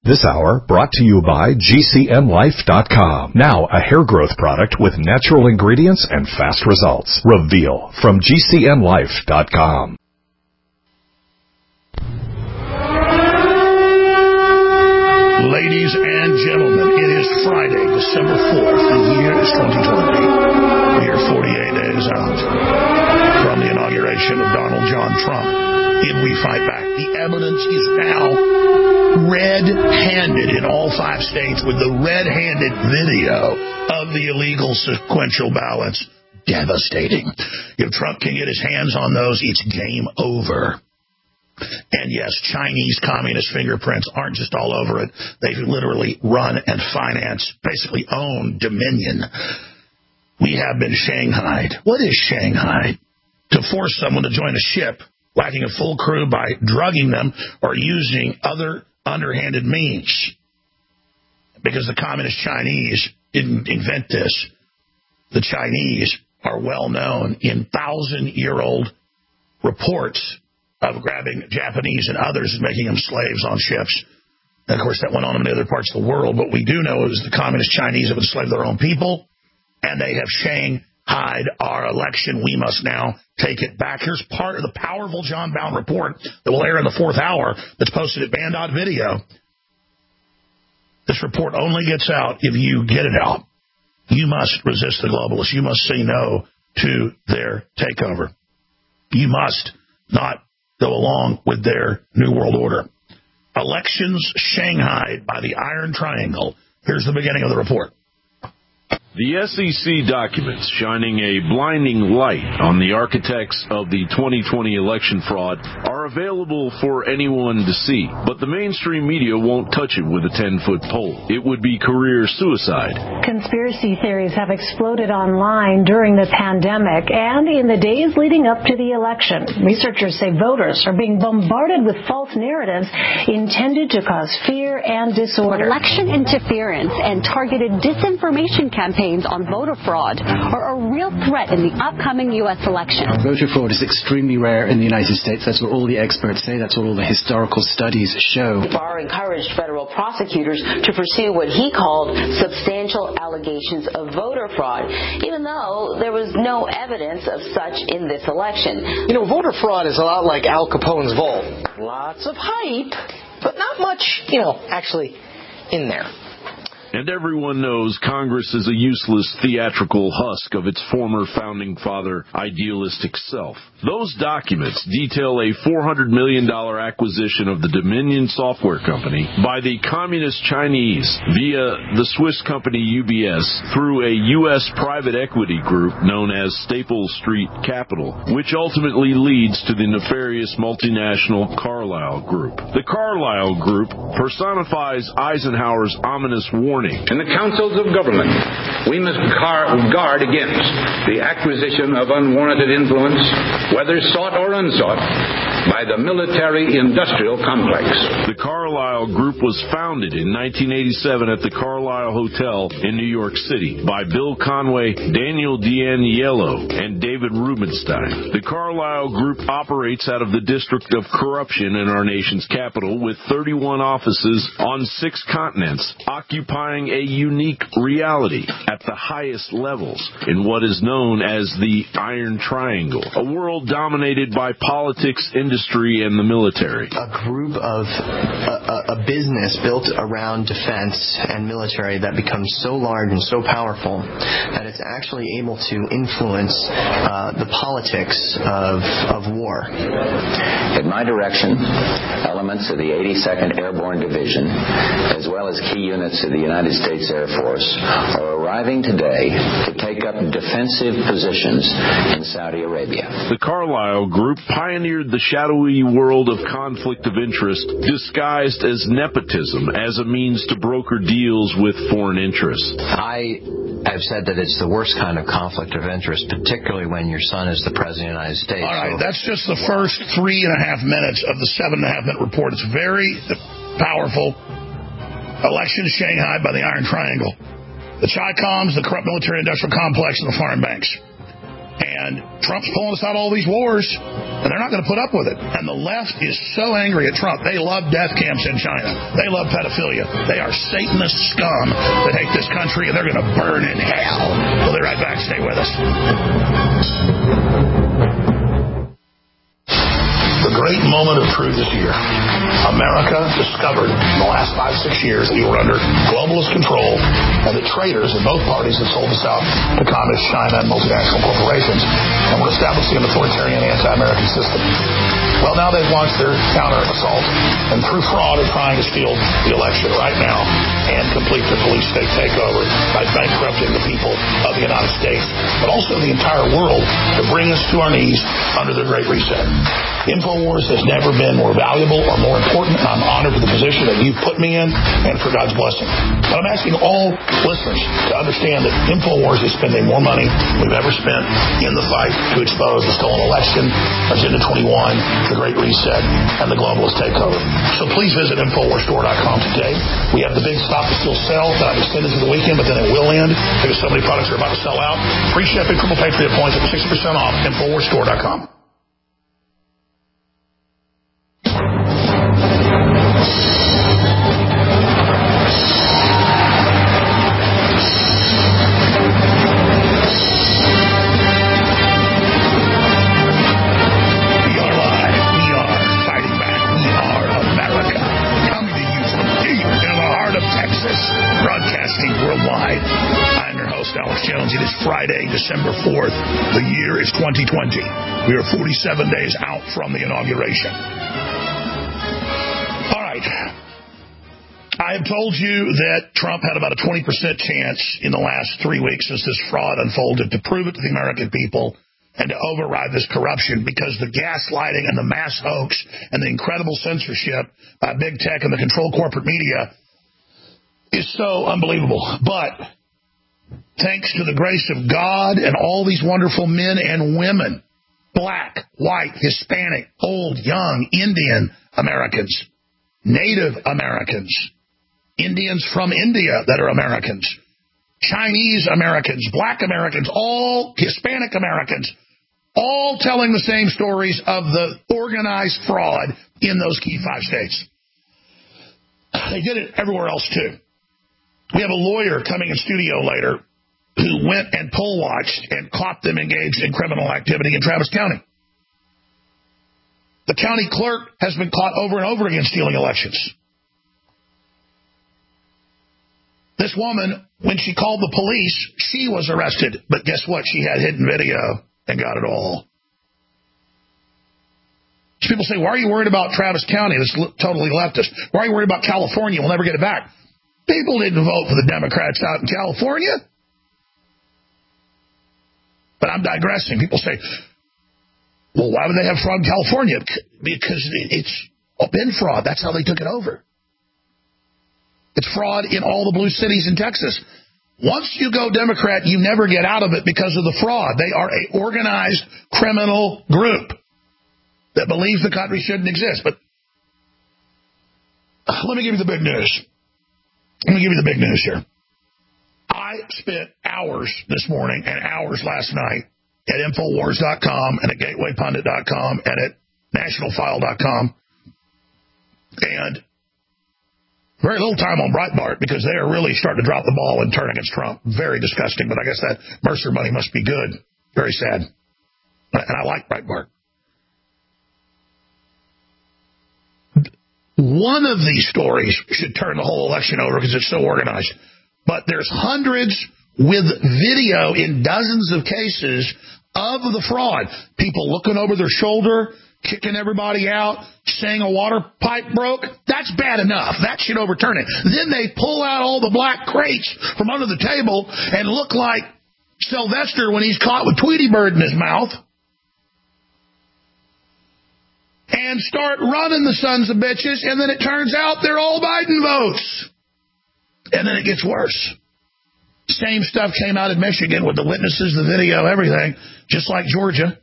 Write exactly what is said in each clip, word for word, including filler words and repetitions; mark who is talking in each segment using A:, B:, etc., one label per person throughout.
A: This hour brought to you by G C N Life dot com. Now a hair growth product with natural ingredients and fast results. Reveal from G C N Life dot com.
B: Ladies and gentlemen, it is Friday, December fourth. The year is twenty twenty. We are forty-eight days out from the inauguration of Donald John Trump. If we fight back, the evidence is now red-handed in all five states with the red-handed video of the illegal sequential ballots. Devastating. If Trump can get his hands on those, it's game over. And yes, Chinese communist fingerprints aren't just all over it. They literally run and finance, basically own Dominion. We have been shanghaied. What is shanghaied? To force someone to join a ship lacking a full crew by drugging them or using other underhanded means. Because the communist Chinese didn't invent this. The Chinese are well known in thousand-year-old reports of grabbing Japanese and others and making them slaves on ships. And, of course, that went on in other parts of the world. What we do know is the communist Chinese have enslaved their own people, and they have shanghaied our election. We must now take it back. Here's part of the powerful John Bowne report that will air in the fourth hour that's posted at Band dot Video. This report only gets out if you get it out. You must resist the globalists. You must say no to their takeover. You must not go along with their New World Order. Elections shanghaied by the Iron Triangle. Here's the beginning of the report.
C: The S E C documents shining a blinding light on the architects of the twenty twenty election fraud are available for anyone to see, but the mainstream media won't touch it with a ten-foot pole. It would be career suicide.
D: Conspiracy theories have exploded online during the pandemic and in the days leading up to the election. Researchers say voters are being bombarded with false narratives intended to cause fear and disorder.
E: Election interference and targeted disinformation campaigns on voter fraud are a real threat in the upcoming U S election.
F: Voter fraud is extremely rare in the United States. That's what all the experts say. That's what all the historical studies show.
G: Barr encouraged federal prosecutors to pursue what he called substantial allegations of voter fraud, even though there was no evidence of such in this election.
H: You know, voter fraud is a lot like Al Capone's vault. Lots of hype, but not much, you know, actually in there.
C: And everyone knows Congress is a useless theatrical husk of its former founding father idealistic self. Those documents detail a four hundred million dollars acquisition of the Dominion Software Company by the Communist Chinese via the Swiss company U B S through a U S private equity group known as Staple Street Capital, which ultimately leads to the nefarious multinational Carlyle Group. The Carlyle Group personifies Eisenhower's ominous warning.
I: In the councils of government, we must guard against the acquisition of unwarranted influence, whether sought or unsought, by the military-industrial complex.
C: The Carlyle Group was founded in nineteen eighty-seven at the Carlyle Hotel in New York City by Bill Conway, Daniel D'Aniello, and David Rubenstein. The Carlyle Group operates out of the District of Corruption in our nation's capital with thirty-one offices on six continents, occupying a unique reality at the highest levels in what is known as the Iron Triangle, a world dominated by politics, industry, and the military.
J: A group of a, a business built around defense and military that becomes so large and so powerful that it's actually able to influence uh, the politics of, of war.
K: In my direction, elements of the eighty-second Airborne Division, as well as key units of the United States Air Force, are arriving today to take up defensive positions in Saudi Arabia.
C: The Carlyle Group pioneered the shadowy world of conflict of interest disguised as nepotism as a means to broker deals with foreign interests.
L: I have said that it's the worst kind of conflict of interest, particularly when your son is the President of the United States.
B: All right, so that's just the first three and a half minutes of the seven and a half minute report. It's very powerful. Election shanghaied by the Iron Triangle. The Chi-Coms, the corrupt military-industrial complex, and the foreign banks. And Trump's pulling us out of all these wars, and they're not going to put up with it. And the left is so angry at Trump. They love death camps in China. They love pedophilia. They are Satanist scum that hate this country, and they're going to burn in hell. We'll be right back. Stay with us. The great moment of truth this year. America discovered in the last five, six years that you were under globalist control and that traitors in both parties had sold us out to communist China and multinational corporations and were establishing an authoritarian anti-American system. Well, now they've launched their counter-assault and through fraud are trying to steal the election right now and complete their police state takeover by bankrupting the people of the United States, but also the entire world to bring us to our knees under the Great Reset. InfoWars has never been more valuable or more important, and I'm honored for the position that you've put me in and for God's blessing. But I'm asking all listeners to understand that InfoWars is spending more money than we've ever spent in the fight to expose the stolen election, Agenda twenty-one, the Great Reset, and the globalist takeover. So please visit Infowars Store dot com today. We have the big Stop the Steal sale that I've extended to the weekend, but then it will end because so many products are about to sell out. Free shipping, triple Patriot points up to sixty percent off, Infowars Store dot com. It is Friday, December fourth. The year is twenty twenty. We are forty-seven days out from the inauguration. All right. I have told you that Trump had about a twenty percent chance in the last three weeks since this fraud unfolded to prove it to the American people and to override this corruption because the gaslighting and the mass hoax and the incredible censorship by big tech and the controlled corporate media is so unbelievable. But thanks to the grace of God and all these wonderful men and women, black, white, Hispanic, old, young, Indian Americans, Native Americans, Indians from India that are Americans, Chinese Americans, black Americans, all Hispanic Americans, all telling the same stories of the organized fraud in those key five states. They did it everywhere else, too. We have a lawyer coming in studio later who went and poll watched and caught them engaged in criminal activity in Travis County. The county clerk has been caught over and over again stealing elections. This woman, when she called the police, she was arrested. But guess what? She had hidden video and got it all. People say, why are you worried about Travis County? That's totally leftist. Why are you worried about California? We'll never get it back. People didn't vote for the Democrats out in California. But I'm digressing. People say, well, why would they have fraud in California? Because it's been fraud. That's how they took it over. It's fraud in all the blue cities in Texas. Once you go Democrat, you never get out of it because of the fraud. They are an organized criminal group that believes the country shouldn't exist. But let me give you the big news. Let me give you the big news here. I spent hours this morning and hours last night at Infowars dot com and at Gateway Pundit dot com and at National File dot com. And very little time on Breitbart because they are really starting to drop the ball and turn against Trump. Very disgusting, but I guess that Mercer money must be good. Very sad. And I like Breitbart. One of these stories should turn the whole election over because it's so organized. But there's hundreds with video in dozens of cases of the fraud. People looking over their shoulder, kicking everybody out, saying a water pipe broke. That's bad enough. That should overturn it. Then they pull out all the black crates from under the table and look like Sylvester when he's caught with Tweety Bird in his mouth. And start running the sons of bitches, and then it turns out they're all Biden votes. And then it gets worse. Same stuff came out in Michigan with the witnesses, the video, everything, just like Georgia.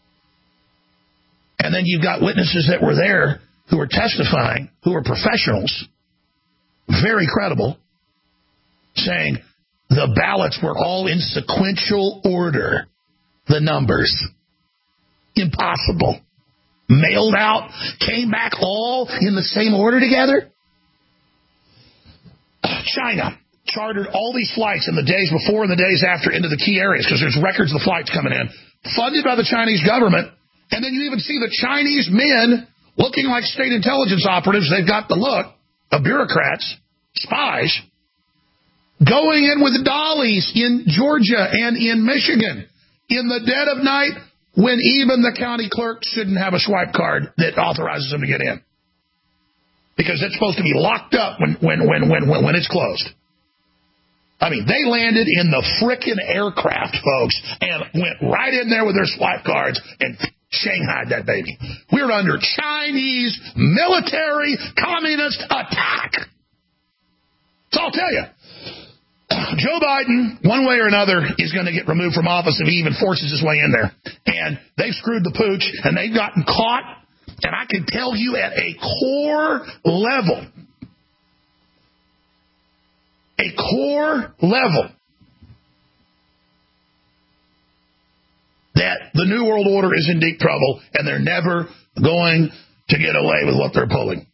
B: And then you've got witnesses that were there who are testifying, who are professionals, very credible, saying the ballots were all in sequential order. the numbers. Impossible. Mailed out, came back all in the same order together. China chartered all these flights in the days before and the days after into the key areas because there's records of the flights coming in, funded by the Chinese government. And then you even see the Chinese men looking like state intelligence operatives. They've got the look of bureaucrats, spies, going in with dollies in Georgia and in Michigan in the dead of night when even the county clerk shouldn't have a swipe card that authorizes them to get in. Because it's supposed to be locked up when, when, when, when, when, when it's closed. I mean, they landed in the frickin' aircraft, folks, and went right in there with their swipe cards and shanghaied that baby. We're under Chinese military communist attack. So I'll tell you, Joe Biden, one way or another, is going to get removed from office if he even forces his way in there. And they've screwed the pooch, and they've gotten caught. And I can tell you at a core level, a core level, that the New World Order is in deep trouble, and they're never going to get away with what they're pulling.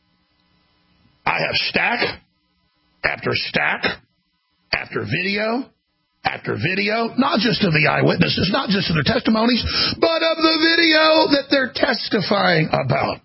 B: I have stack after stack after video after video, not just of the eyewitnesses, not just of their testimonies, but of the video that they're testifying about.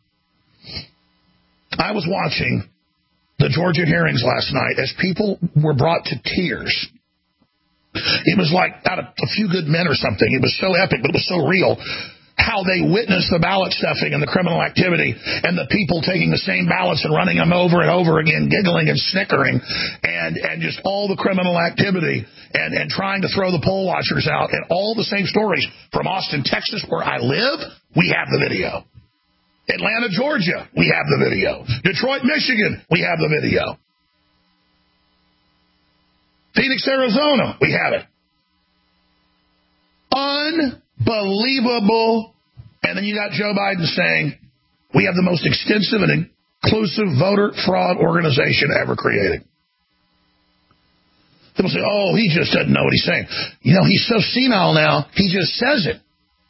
B: I was watching the Georgia hearings last night as people were brought to tears. It was like out of A Few Good Men or something. It was so epic, but it was so real. How they witnessed the ballot stuffing and the criminal activity and the people taking the same ballots and running them over and over again, giggling and snickering, and, and just all the criminal activity and, and trying to throw the poll watchers out, and all the same stories. From Austin, Texas, where I live, we have the video. Atlanta, Georgia, we have the video. Detroit, Michigan, we have the video. Phoenix, Arizona, we have it. Unbelievable. And then you got Joe Biden saying, we have the most extensive and inclusive voter fraud organization ever created. People say, oh, he just doesn't know what he's saying. You know, he's so senile now, he just says it.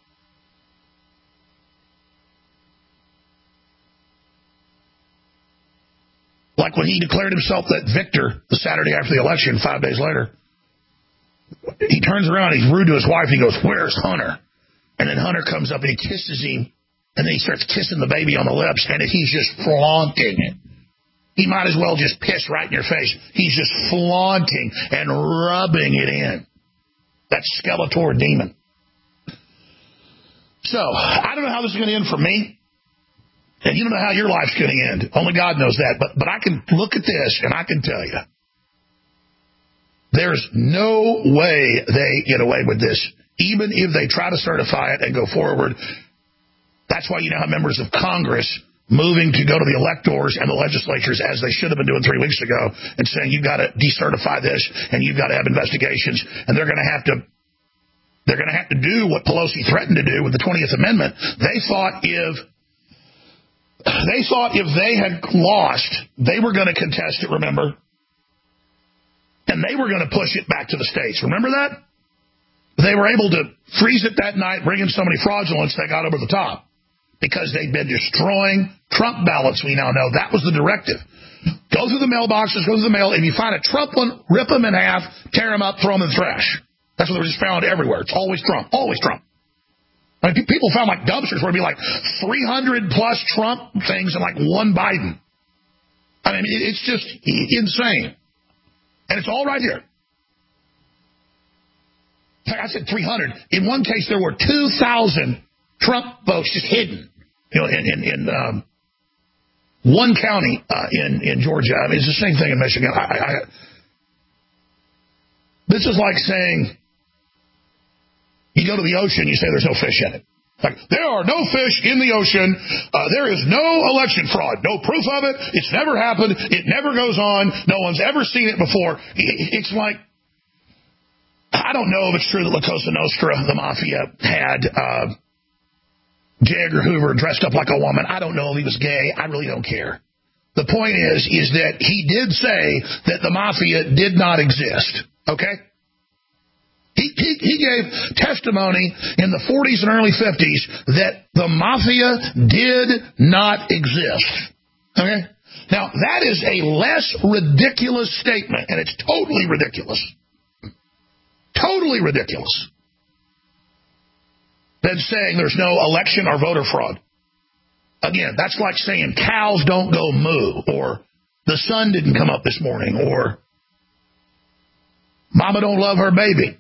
B: Like when he declared himself that victor the Saturday after the election, five days later, he turns around, he's rude to his wife, he goes, where's Hunter? And then Hunter comes up and he kisses him, and then he starts kissing the baby on the lips, and he's just flaunting it. He might as well just piss right in your face. He's just flaunting and rubbing it in. That Skeletor demon. So, I don't know how this is going to end for me. And you don't know how your life's going to end. Only God knows that. But but I can look at this and I can tell you, there's no way they get away with this. Even if they try to certify it and go forward. That's why you now have members of Congress moving to go to the electors and the legislatures, as they should have been doing three weeks ago, and saying you've got to decertify this and you've got to have investigations. And they're going to have to they're going to have to do what Pelosi threatened to do with the twentieth Amendment. They thought if They thought if they had lost, they were going to contest it, remember? And they were going to push it back to the states. Remember that? They were able to freeze it that night, bring in so many fraudulents, they got over the top. Because they'd been destroying Trump ballots, we now know. That was the directive. Go through the mailboxes, go through the mail. If you find a Trump one, rip them in half, tear them up, throw them in the trash. That's what they were just found everywhere. It's always Trump. Always Trump. I mean, people found like dumpsters where it'd be like three hundred plus Trump things and like one Biden. I mean, it's just insane. And it's all right here. In fact, I said three hundred. In one case, there were two thousand Trump votes just hidden, you know, in, in, in um, one county uh, in, in Georgia. I mean, it's the same thing in Michigan. I, I, this is like saying, you go to the ocean, you say there's no fish in it. Like, there are no fish in the ocean. Uh, there is no election fraud. No proof of it. It's never happened. It never goes on. No one's ever seen it before. It's like, I don't know if it's true that La Cosa Nostra, the mafia, had uh, J. Edgar Hoover dressed up like a woman. I don't know if he was gay. I really don't care. The point is, is that he did say that the mafia did not exist. Okay? He, he, he gave testimony in the forties and early fifties that the mafia did not exist. Okay? Now, that is a less ridiculous statement, and it's totally ridiculous. Totally ridiculous. Than saying there's no election or voter fraud. Again, that's like saying cows don't go moo, or the sun didn't come up this morning, or mama don't love her baby.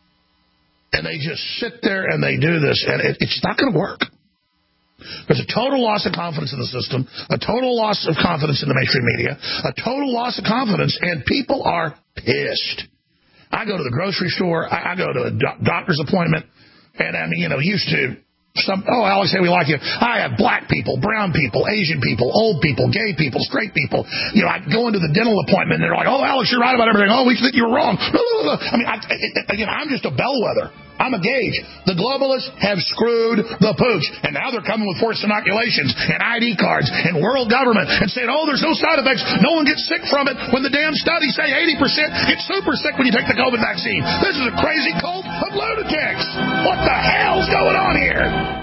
B: And they just sit there and they do this, and it, it's not going to work. There's a total loss of confidence in the system, a total loss of confidence in the mainstream media, a total loss of confidence, and people are pissed. I go to the grocery store, I, I go to a do- doctor's appointment, and I mean, you know, used to, some, oh, Alex, hey, we like you. I have black people, brown people, Asian people, old people, gay people, straight people. You know, I go into the dental appointment, and they're like, oh, Alex, you're right about everything. Oh, we think you're wrong. I mean, I, again, I'm just a bellwether. I'm a gauge. The globalists have screwed the pooch, and now they're coming with forced inoculations and I D cards and world government and saying, oh, there's no side effects. No one gets sick from it when the damn studies say eighty percent get super sick when you take the COVID vaccine. This is a crazy cult of lunatics. What the hell's going on here?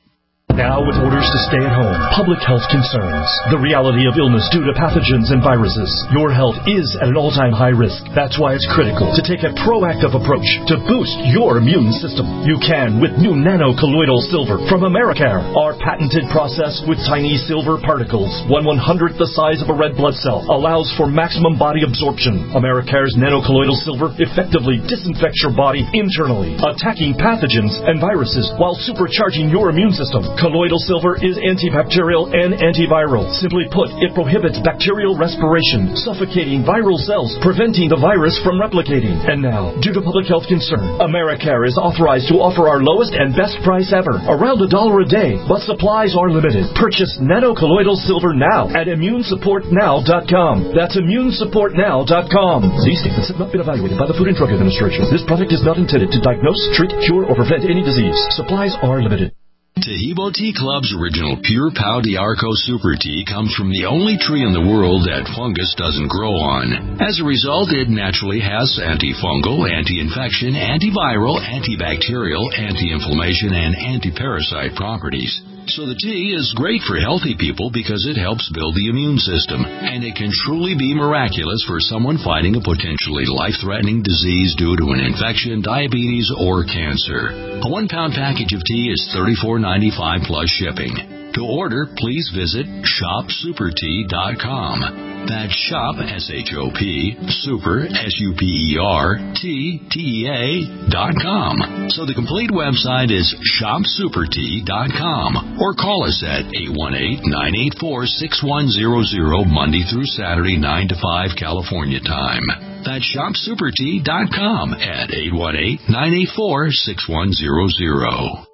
M: Now with orders to stay at home, public health concerns, the reality of illness due to pathogens and viruses. Your health is at an all-time high risk. That's why it's critical to take a proactive approach to boost your immune system. You can with new nano-colloidal silver from Americare. Our patented process with tiny silver particles, one one-hundredth the size of a red blood cell, allows for maximum body absorption. Americare's nano-colloidal silver effectively disinfects your body internally, attacking pathogens and viruses while supercharging your immune system. Colloidal silver is antibacterial and antiviral. Simply put, it prohibits bacterial respiration, suffocating viral cells, preventing the virus from replicating. And now, due to public health concern, Americare is authorized to offer our lowest and best price ever, around a dollar a day, but supplies are limited. Purchase nano-colloidal silver now at immune support now dot com. That's immune support now dot com. These statements have not been evaluated by the Food and Drug Administration. This product is not intended to diagnose, treat, cure, or prevent any disease. Supplies are limited.
N: Taheebo Tea Club's original Pure Pau D'Arco Super Tea comes from the only tree in the world that fungus doesn't grow on. As a result, it naturally has antifungal, anti-infection, antiviral, antibacterial, anti-inflammation, and anti-parasite properties. So the tea is great for healthy people because it helps build the immune system, and it can truly be miraculous for someone fighting a potentially life-threatening disease due to an infection, diabetes, or cancer. A one-pound package of tea is thirty-four ninety-five plus shipping. To order, please visit shop super tea dot com. That's shop, S H O P, super, S U P E R, T, T E A, dot com. So the complete website is shop super tea dot com, or call us at eight one eight, nine eight four, six one zero zero, Monday through Saturday, nine to five, California time. That's shop super tea dot com at eight one eight, nine eight four, six one zero zero.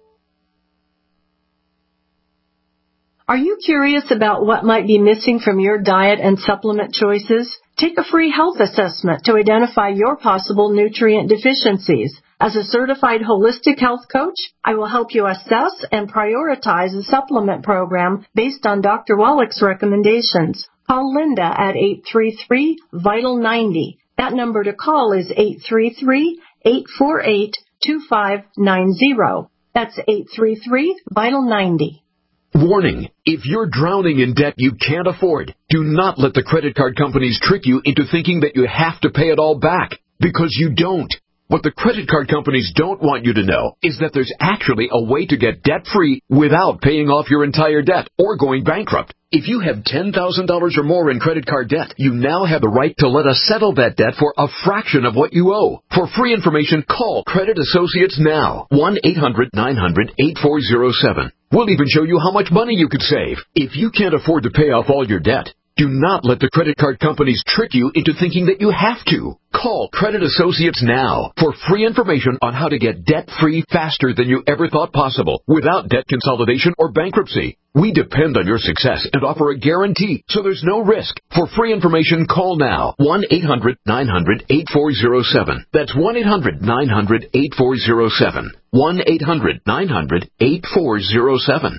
O: Are you curious about what might be missing from your diet and supplement choices? Take a free health assessment to identify your possible nutrient deficiencies. As a certified holistic health coach, I will help you assess and prioritize a supplement program based on Doctor Wallach's recommendations. Call Linda at eight three three, vital ninety. That number to call is eight three three, eight four eight, two five nine zero. That's eight three three, vital ninety.
P: Warning, if you're drowning in debt you can't afford, do not let the credit card companies trick you into thinking that you have to pay it all back, because you don't. What the credit card companies don't want you to know is that there's actually a way to get debt-free without paying off your entire debt or going bankrupt. If you have ten thousand dollars or more in credit card debt, you now have the right to let us settle that debt for a fraction of what you owe. For free information, call Credit Associates now, one eight hundred, nine hundred, eight four zero seven. We'll even show you how much money you could save. If you can't afford to pay off all your debt, do not let the credit card companies trick you into thinking that you have to. Call Credit Associates now for free information on how to get debt-free faster than you ever thought possible without debt consolidation or bankruptcy. We depend on your success and offer a guarantee, so there's no risk. For free information, call now, one eight hundred, nine hundred, eight four zero seven. That's one eight hundred, nine hundred, eight four zero seven. one eight hundred, nine hundred, eight four zero seven.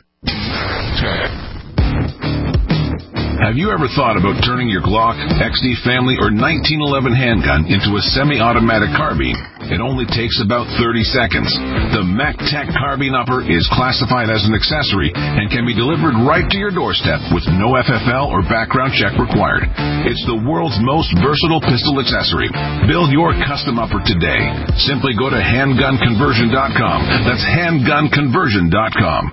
C: Have you ever thought about turning your Glock, X D Family, or nineteen eleven handgun into a semi-automatic carbine?
Q: It only takes about thirty seconds. The MacTech Carbine Upper is classified as an accessory and can be delivered right to your doorstep with no F F L or background check required. It's the world's most versatile pistol accessory. Build your custom upper today. Simply go to handgun conversion dot com. That's handgun conversion dot com.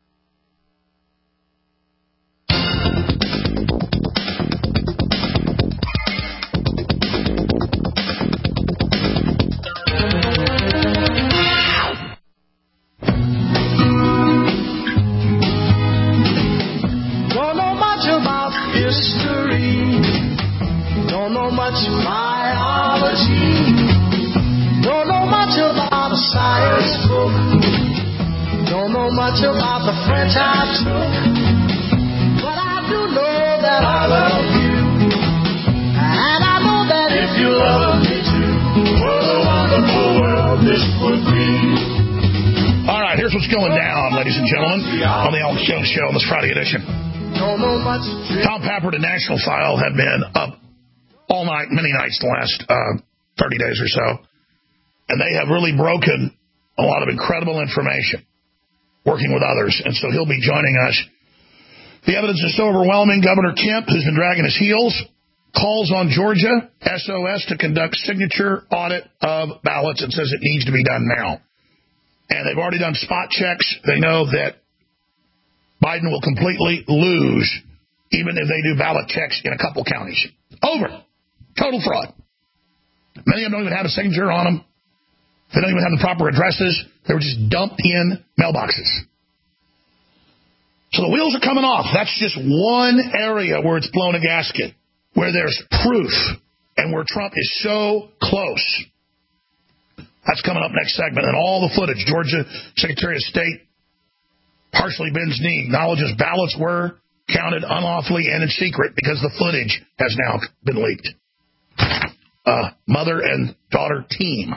B: Biology. Don't know much about a science book. Don't know much about the French I took. But I do know that I love you. And I know that if you love me too, what a wonderful world this would be. All right, here's what's going down, ladies and gentlemen, on the Alex Jones Show on this Friday edition. Don't know much. Tom Pappert and National File have been up all night, many nights the last uh, thirty days or so. And they have really broken a lot of incredible information, working with others. And so he'll be joining us. The evidence is so overwhelming. Governor Kemp, who's been dragging his heels, calls on Georgia, S O S, to conduct signature audit of ballots and says it needs to be done now. And they've already done spot checks. They know that Biden will completely lose even if they do ballot checks in a couple counties. Over. Total fraud. Many of them don't even have a signature on them. They don't even have the proper addresses. They were just dumped in mailboxes. So the wheels are coming off. That's just one area where it's blown a gasket, where there's proof, and where Trump is so close. That's coming up next segment. And all the footage. Georgia Secretary of State partially bends knee, acknowledges ballots were counted unlawfully and in secret because the footage has now been leaked. Uh, mother and daughter team.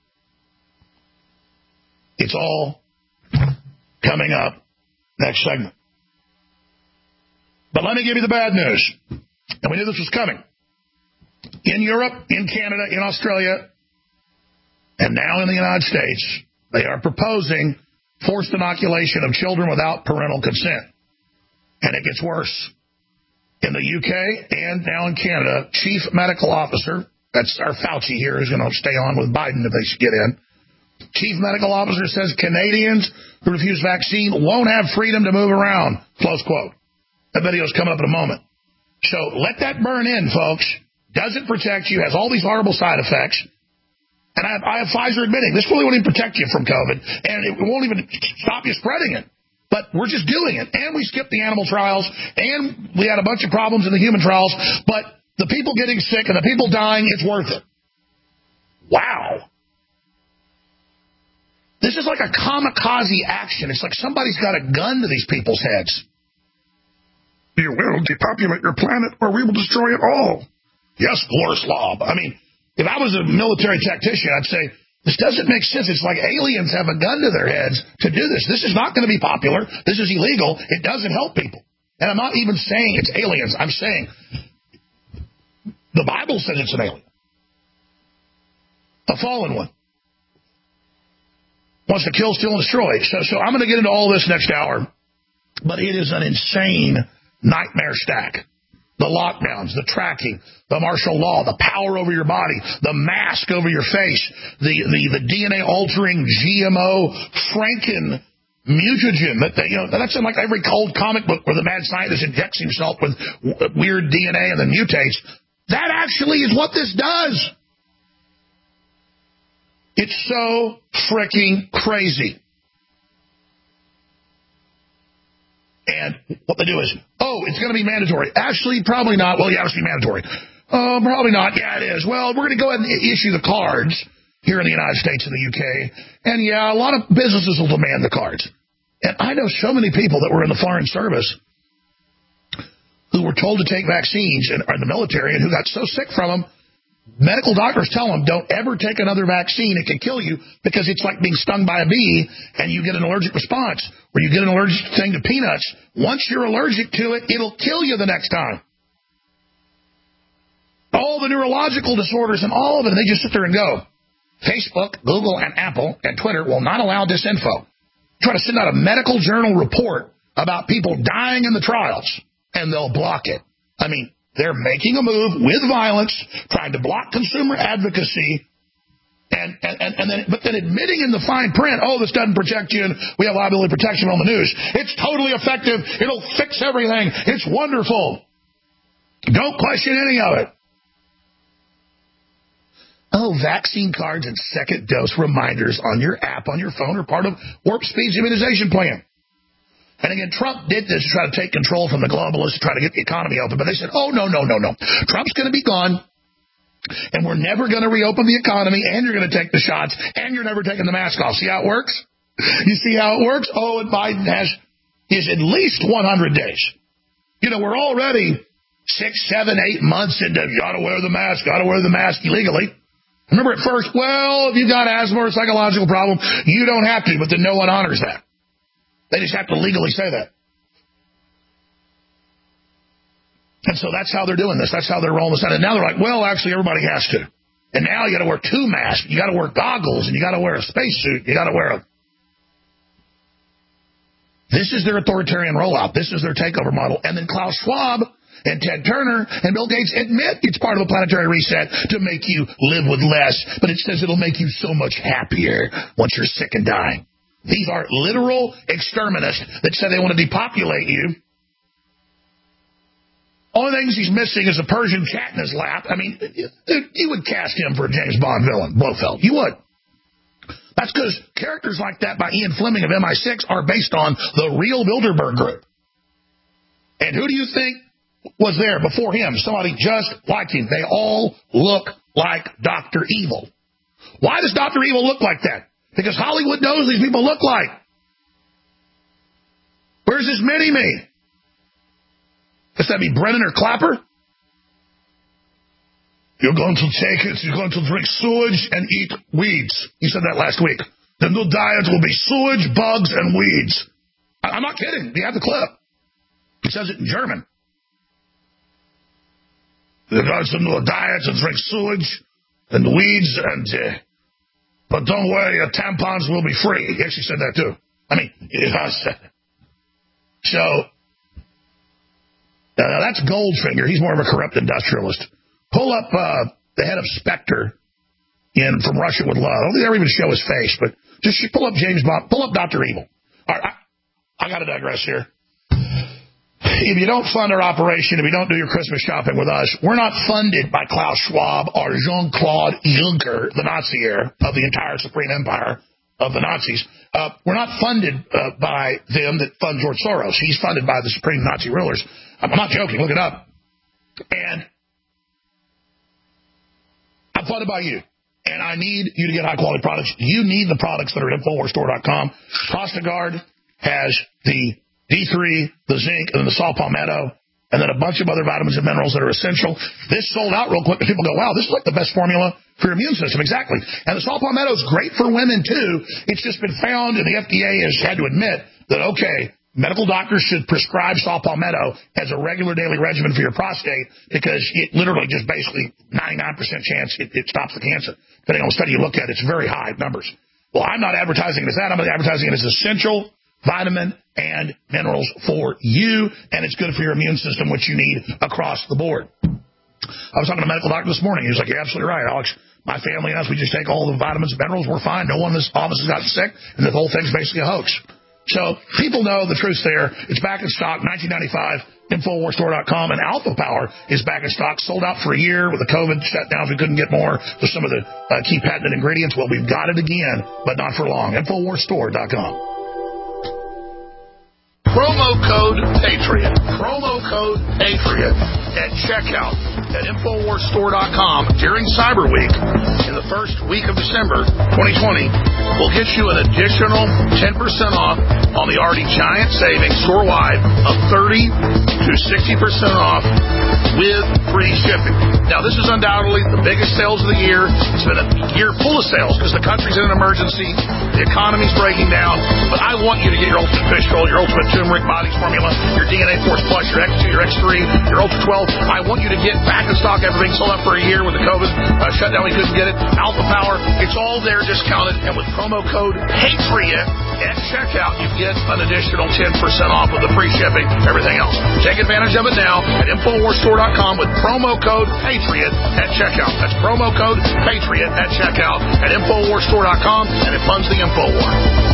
B: It's all coming up next segment. But let me give you the bad news. And we knew this was coming. In Europe, in Canada, in Australia, and now in the United States, they are proposing forced inoculation of children without parental consent. And it gets worse. In the U K and now in Canada, Chief Medical Officer, that's our Fauci here, who's going to stay on with Biden if they should get in. Chief Medical Officer says Canadians who refuse vaccine won't have freedom to move around, close quote. That video's coming up in a moment. So let that burn in, folks. Doesn't protect you, has all these horrible side effects. And I have, I have Pfizer admitting this really won't even protect you from COVID, and it won't even stop you spreading it. But we're just doing it. And we skipped the animal trials, and we had a bunch of problems in the human trials. But the people getting sick and the people dying, it's worth it. Wow. This is like a kamikaze action. It's like somebody's got a gun to these people's heads. You will depopulate your planet, or we will destroy it all. Yes, Borislob. I mean, if I was a military tactician, I'd say, this doesn't make sense. It's like aliens have a gun to their heads to do this. This is not going to be popular. This is illegal. It doesn't help people. And I'm not even saying it's aliens. I'm saying the Bible says it's an alien. A fallen one. Wants to kill, steal, and destroy. So, so I'm going to get into all this next hour. But it is an insane nightmare stack. The lockdowns, the tracking, the martial law, the power over your body, the mask over your face, the the, the D N A-altering G M O Franken mutagen. That they, you know, that's in like every cold comic book where the mad scientist injects himself with w- weird D N A and then mutates. That actually is what this does. It's so freaking crazy. And what they do is, oh, it's going to be mandatory. Actually, probably not. Well, yeah, it's going to be mandatory. Oh, probably not. Yeah, it is. Well, we're going to go ahead and issue the cards here in the United States and the U K. And, yeah, a lot of businesses will demand the cards. And I know so many people that were in the Foreign Service who were told to take vaccines and are in the military and who got so sick from them, medical doctors tell them, don't ever take another vaccine. It can kill you because it's like being stung by a bee and you get an allergic response or you get an allergic thing to peanuts. Once you're allergic to it, it'll kill you the next time. All the neurological disorders and all of it, and they just sit there and go. Facebook, Google, and Apple, and Twitter will not allow disinfo. Try to send out a medical journal report about people dying in the trials, and they'll block it. I mean, they're making a move with violence, trying to block consumer advocacy, and, and, and, and then, but then admitting in the fine print, oh, this doesn't protect you, and we have liability protection on the news. It's totally effective. It'll fix everything. It's wonderful. Don't question any of it. Oh, vaccine cards and second dose reminders on your app, on your phone, are part of Warp Speed's immunization plan. And again, Trump did this to try to take control from the globalists, to try to get the economy open. But they said, oh, no, no, no, no. Trump's going to be gone, and we're never going to reopen the economy, and you're going to take the shots, and you're never taking the mask off. See how it works? You see how it works? Oh, and Biden has is at least one hundred days. You know, we're already six, seven, eight months into got to wear the mask, got to wear the mask illegally. Remember at first, well, if you've got asthma or a psychological problem, you don't have to, but then no one honors that. They just have to legally say that. And so that's how they're doing this. That's how they're rolling this out. And now they're like, well, actually, everybody has to. And now you got to wear two masks. You got to wear goggles, and you got to wear a spacesuit. You got to wear a... This is their authoritarian rollout. This is their takeover model. And then Klaus Schwab and Ted Turner and Bill Gates admit it's part of a planetary reset to make you live with less, but it says it'll make you so much happier once you're sick and dying. These are literal exterminists that say they want to depopulate you. Only things he's missing is a Persian cat in his lap. I mean, you would cast him for a James Bond villain, Blofeld. You would. That's because characters like that by Ian Fleming of M I six are based on the real Bilderberg group. And who do you think was there before him? Somebody just like him. They all look like Doctor Evil. Why does Doctor Evil look like that? Because Hollywood knows these people look like. Where's this mini-me? Does that be Brennan or Clapper? You're going to take it, you're going to drink sewage and eat weeds. You said that last week. The new diet will be sewage, bugs, and weeds. I- I'm not kidding. You have the clip. He says it in German. They're going to new diet to drink sewage and weeds, and uh, but don't worry, your tampons will be free. He actually said that too. I mean, yes. So, uh, that's Goldfinger. He's more of a corrupt industrialist. Pull up uh, the head of Spectre in From Russia with Love. I don't think they ever even show his face, but just pull up James Bond. Pull up Doctor Evil. All right, I, I got to digress here. If you don't fund our operation, if you don't do your Christmas shopping with us, we're not funded by Klaus Schwab or Jean-Claude Juncker, the Nazi heir of the entire Supreme Empire of the Nazis. Uh, we're not funded uh, by them that fund George Soros. He's funded by the Supreme Nazi rulers. I'm not joking. Look it up. And I'm funded by you. And I need you to get high-quality products. You need the products that are at Infowars Store dot com. Prostagard has the D three, the zinc, and then the saw palmetto, and then a bunch of other vitamins and minerals that are essential. This sold out real quick, and people go, wow, this is like the best formula for your immune system. Exactly. And the saw palmetto is great for women, too. It's just been found, and the F D A has had to admit that, okay, medical doctors should prescribe saw palmetto as a regular daily regimen for your prostate because it literally just basically ninety-nine percent chance it, it stops the cancer. Depending on what study you look at, it's very high numbers. Well, I'm not advertising it as that. I'm advertising it as essential vitamin and minerals for you, and it's good for your immune system, which you need across the board. I was talking to a medical doctor this morning. He was like, you're absolutely right, Alex. My family and us, we just take all the vitamins and minerals. We're fine. No one in this office has gotten sick, and the whole thing's basically a hoax. So people know the truth's there. It's back in stock, nineteen ninety-five, Infowars Store dot com, and Alpha Power is back in stock. Sold out for a year with the COVID shutdowns. We couldn't get more with some of the uh, key patented ingredients. Well, we've got it again, but not for long. Infowars Store dot com. Promo code Patriot. Promo code Patriot at checkout at Infowars Store dot com during Cyber Week in the first week of December twenty twenty will get you an additional ten percent off on the already giant savings store-wide of thirty to sixty percent off with free shipping. Now, this is undoubtedly the biggest sales of the year. It's been a year full of sales because the country's in an emergency. The economy's breaking down. But I want you to get your Ultimate Fish Roll, your Ultimate Turmeric Bodies Formula, your D N A Force Plus, your X two, your X three, your Ultra twelve. I want you to get back in stock everything sold out for a year with the COVID uh, shutdown. We couldn't get it. Alpha Power. It's all there discounted. And with promo code PATRIOT at checkout, you get an additional ten percent off with the free shipping, everything else. Take advantage of it now at Infowars Store dot com with promo code PATRIOT at checkout. That's promo code PATRIOT at checkout at Infowars Store dot com, and it funds the InfoWar.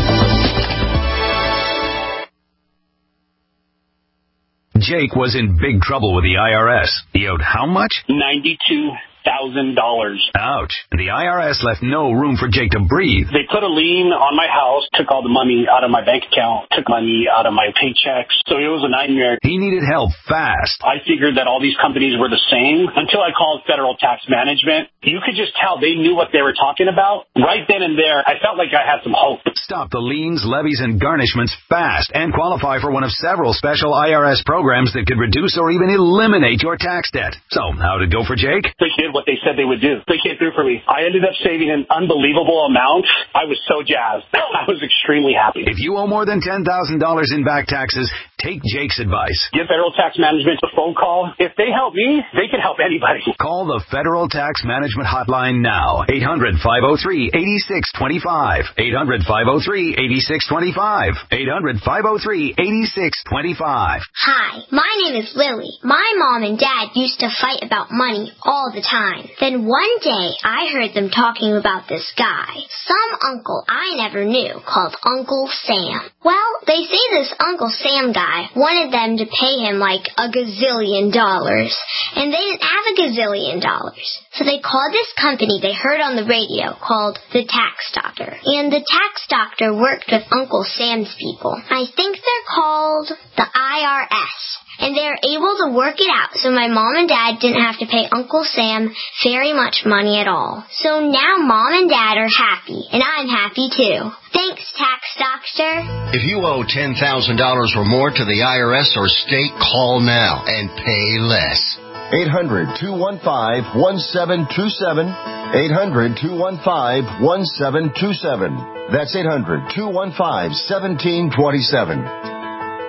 R: Jake was in big trouble with the I R S. He owed how much?
S: ninety-two thousand dollars.
R: Ouch. The I R S left no room for Jake to breathe.
S: They put a lien on my house, took all the money out of my bank account, took money out of my paychecks. So it was a nightmare.
R: He needed help fast.
S: I figured that all these companies were the same until I called Federal Tax Management. You could just tell they knew what they were talking about. Right then and there, I felt like I had some hope.
R: Stop the liens, levies, and garnishments fast and qualify for one of several special I R S programs that could reduce or even eliminate your tax debt. So, how'd it go for Jake?
S: They did what they said they would do. They came through for me. I ended up saving an unbelievable amount. I was so jazzed. I was extremely happy.
R: If you owe more than ten thousand dollars in back taxes, take Jake's advice.
S: Give Federal Tax Management a phone call. If they help me, they can help anybody.
R: Call the Federal Tax Management Hotline now. eight hundred, five oh three, eight six two five. eight hundred, five oh three, eight six two five. eight hundred, five oh three, eight six two five.
T: Hi, my name is Lily. My mom and dad used to fight about money all the time. Then one day, I heard them talking about this guy, some uncle I never knew, called Uncle Sam. Well, they say this Uncle Sam guy wanted them to pay him like a gazillion dollars, and they didn't have a gazillion dollars. So they called this company they heard on the radio called the Tax Doctor. And the Tax Doctor worked with Uncle Sam's people. I think they're called the I R S. And they were able to work it out so my mom and dad didn't have to pay Uncle Sam very much money at all. So now mom and dad are happy, and I'm happy too. Thanks, Tax Doctor.
U: If you owe ten thousand dollars or more to the I R S or state, call now and pay less.
V: eight hundred, two one five, one seven two seven. eight hundred, two one five, one seven two seven. That's eight hundred, two one five, one seven two seven.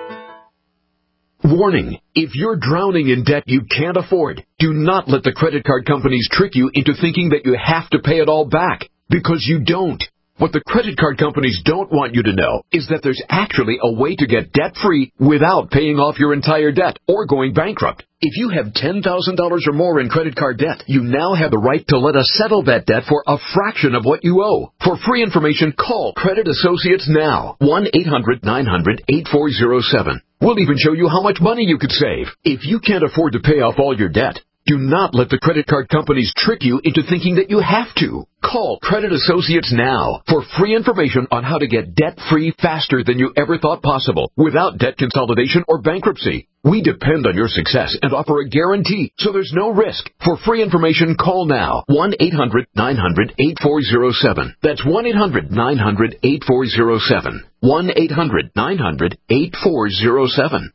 P: Warning, if you're drowning in debt you can't afford, do not let the credit card companies trick you into thinking that you have to pay it all back, because you don't. What the credit card companies don't want you to know is that there's actually a way to get debt-free without paying off your entire debt or going bankrupt. If you have ten thousand dollars or more in credit card debt, you now have the right to let us settle that debt for a fraction of what you owe. For free information, call Credit Associates now. one eight hundred nine hundred eight four zero seven. We'll even show you how much money you could save. If you can't afford to pay off all your debt, do not let the credit card companies trick you into thinking that you have to. Call Credit Associates now for free information on how to get debt-free faster than you ever thought possible without debt consolidation or bankruptcy. We depend on your success and offer a guarantee, so there's no risk. For free information, call now. one eight hundred nine hundred eight four zero seven. That's one eight hundred nine hundred eight four zero seven. one eight hundred nine hundred eight four zero seven.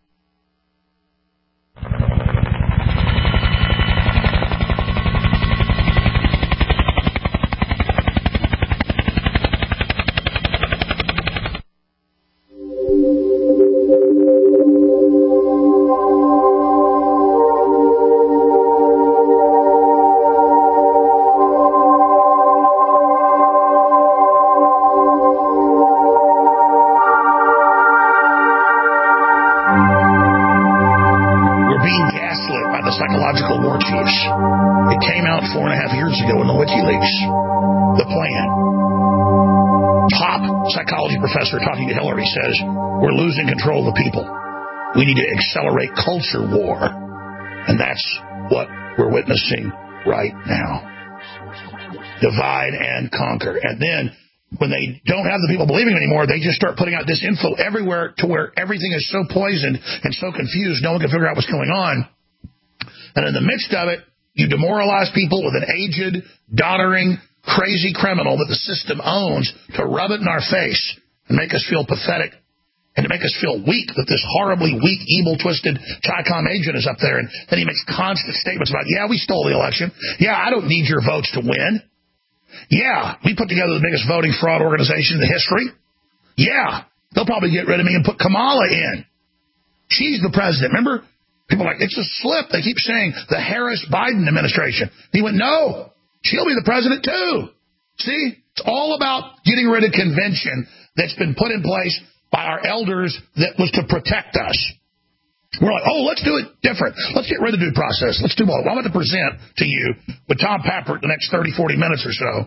B: Psychological war chiefs. It came out four and a half years ago in the WikiLeaks. The plan. Top psychology professor talking to Hillary says, we're losing control of the people. We need to accelerate culture war. And that's what we're witnessing right now. Divide and conquer. And then when they don't have the people believing anymore, they just start putting out this info everywhere to where everything is so poisoned and so confused, no one can figure out what's going on. And in the midst of it, you demoralize people with an aged, doddering, crazy criminal that the system owns to rub it in our face and make us feel pathetic and to make us feel weak that this horribly weak, evil, twisted Chi-Com agent is up there, and then he makes constant statements about, yeah, we stole the election. Yeah, I don't need your votes to win. Yeah, we put together the biggest voting fraud organization in the history. Yeah, they'll probably get rid of me and put Kamala in. She's the president. Remember? People are like, it's a slip. They keep saying the Harris-Biden administration. He went, no, she'll be the president too. See? It's all about getting rid of convention that's been put in place by our elders that was to protect us. We're like, oh, let's do it different. Let's get rid of due process. Let's do more. Well, I'm going to present to you with Tom Pappert the next thirty, forty minutes or so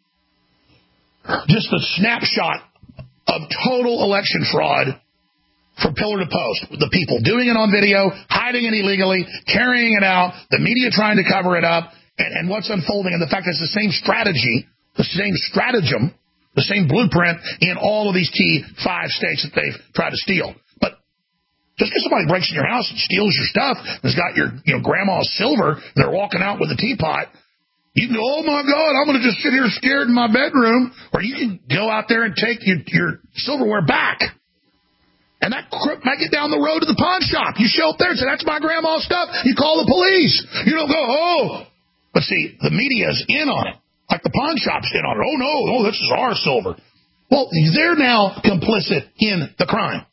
B: just a snapshot of total election fraud from pillar to post. The people doing it on video, hiding it illegally, carrying it out, the media trying to cover it up, and, and what's unfolding, and the fact that it's the same strategy, the same stratagem, the same blueprint in all of these key five states that they've tried to steal. But just because somebody breaks in your house and steals your stuff and has got your you know grandma's silver and they're walking out with a teapot, you can go, oh, my God, I'm going to just sit here scared in my bedroom. Or you can go out there and take your, your silverware back. And that crook might get down the road to the pawn shop. You show up there and say, that's my grandma's stuff. You call the police. You don't go, oh. But see, the media's in on it. Like the pawn shop's in on it. Oh, no, oh, this is our silver. Well, they're now complicit in the crime.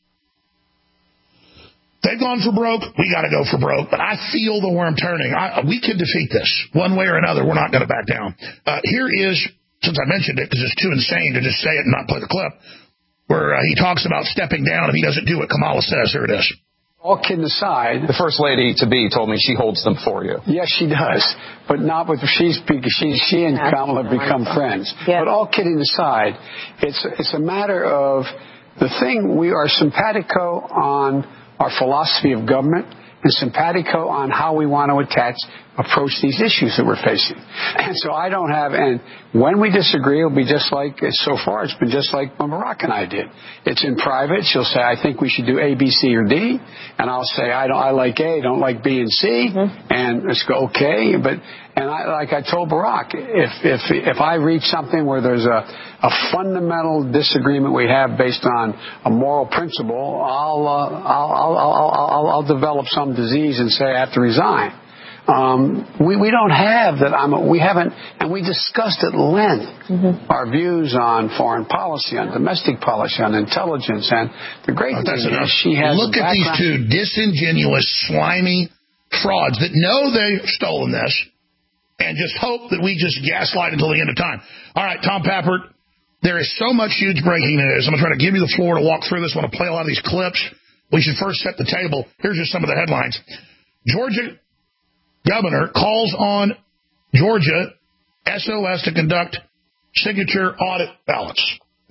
B: They've gone for broke. We got to go for broke. But I feel the worm turning. I, we can defeat this one way or another. We're not going to back down. Uh, here is, since I mentioned it, because it's too insane to just say it and not play the clip, where uh, he talks about stepping down if he doesn't do what Kamala says. Here it is.
A: All kidding aside,
D: the first lady-to-be told me she holds them for you.
A: Yes, she does, but not with she's she she and Kamala have become friends. Yeah. But all kidding aside, it's it's a matter of the thing. We are simpatico on our philosophy of government and simpatico on how we want to attach approach these issues that we're facing. And so I don't have, and when we disagree, it'll be just like, so far it's been just like when Barack and I did. It's in private. She'll say, I think we should do A, B, C, or D. And I'll say, I don't, I like A, don't like B and C. Mm-hmm. And let's go, okay. But, and I, like I told Barack, if, if, if I reach something where there's a, a fundamental disagreement we have based on a moral principle, I'll, uh, I'll, I'll, I'll, I'll, I'll develop some disease and say I have to resign. Um, we, we don't have that. I'm a, we haven't, and we discussed at length mm-hmm. our views on foreign policy, on domestic policy, on intelligence, and the great
B: well,
A: thing is she has.
B: Look at these two disingenuous, slimy frauds that know they've stolen this, and just hope that we just gaslight until the end of time. All right, Tom Pappert, there is so much huge breaking news. I'm going to try to give you the floor to walk through this. I want to play a lot of these clips. We should first set the table. Here's just some of the headlines. Georgia governor calls on Georgia S O S to conduct signature audit ballots,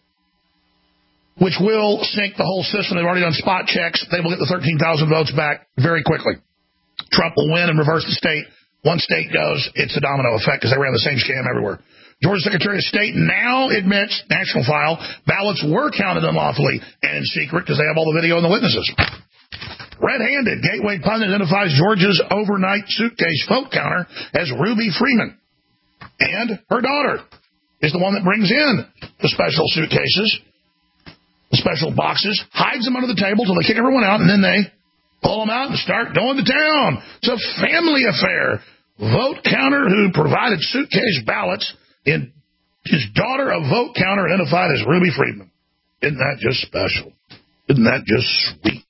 B: which will sink the whole system. They've already done spot checks. They will get the thirteen thousand votes back very quickly. Trump will win and reverse the state. One state goes, it's a domino effect because they ran the same scam everywhere. Georgia Secretary of State now admits, National File, ballots were counted unlawfully and in secret because they have all the video and the witnesses. Red-handed, Gateway Pundit identifies Georgia's overnight suitcase vote counter as Ruby Freeman. And her daughter is the one that brings in the special suitcases, the special boxes, hides them under the table till they kick everyone out, and then they pull them out and start going to town. It's a family affair. Vote counter who provided suitcase ballots, in his daughter, a vote counter identified as Ruby Freeman. Isn't that just special? Isn't that just sweet?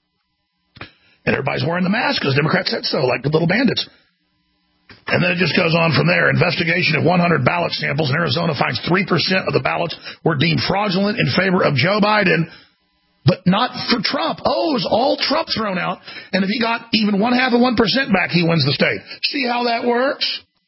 B: And everybody's wearing the mask because Democrats said so, like the little bandits. And then it just goes on from there. Investigation of one hundred ballot samples in Arizona finds three percent of the ballots were deemed fraudulent in favor of Joe Biden, but not for Trump. Oh, it was all Trump thrown out. And if he got even one half of one percent back, he wins the state. See how that works?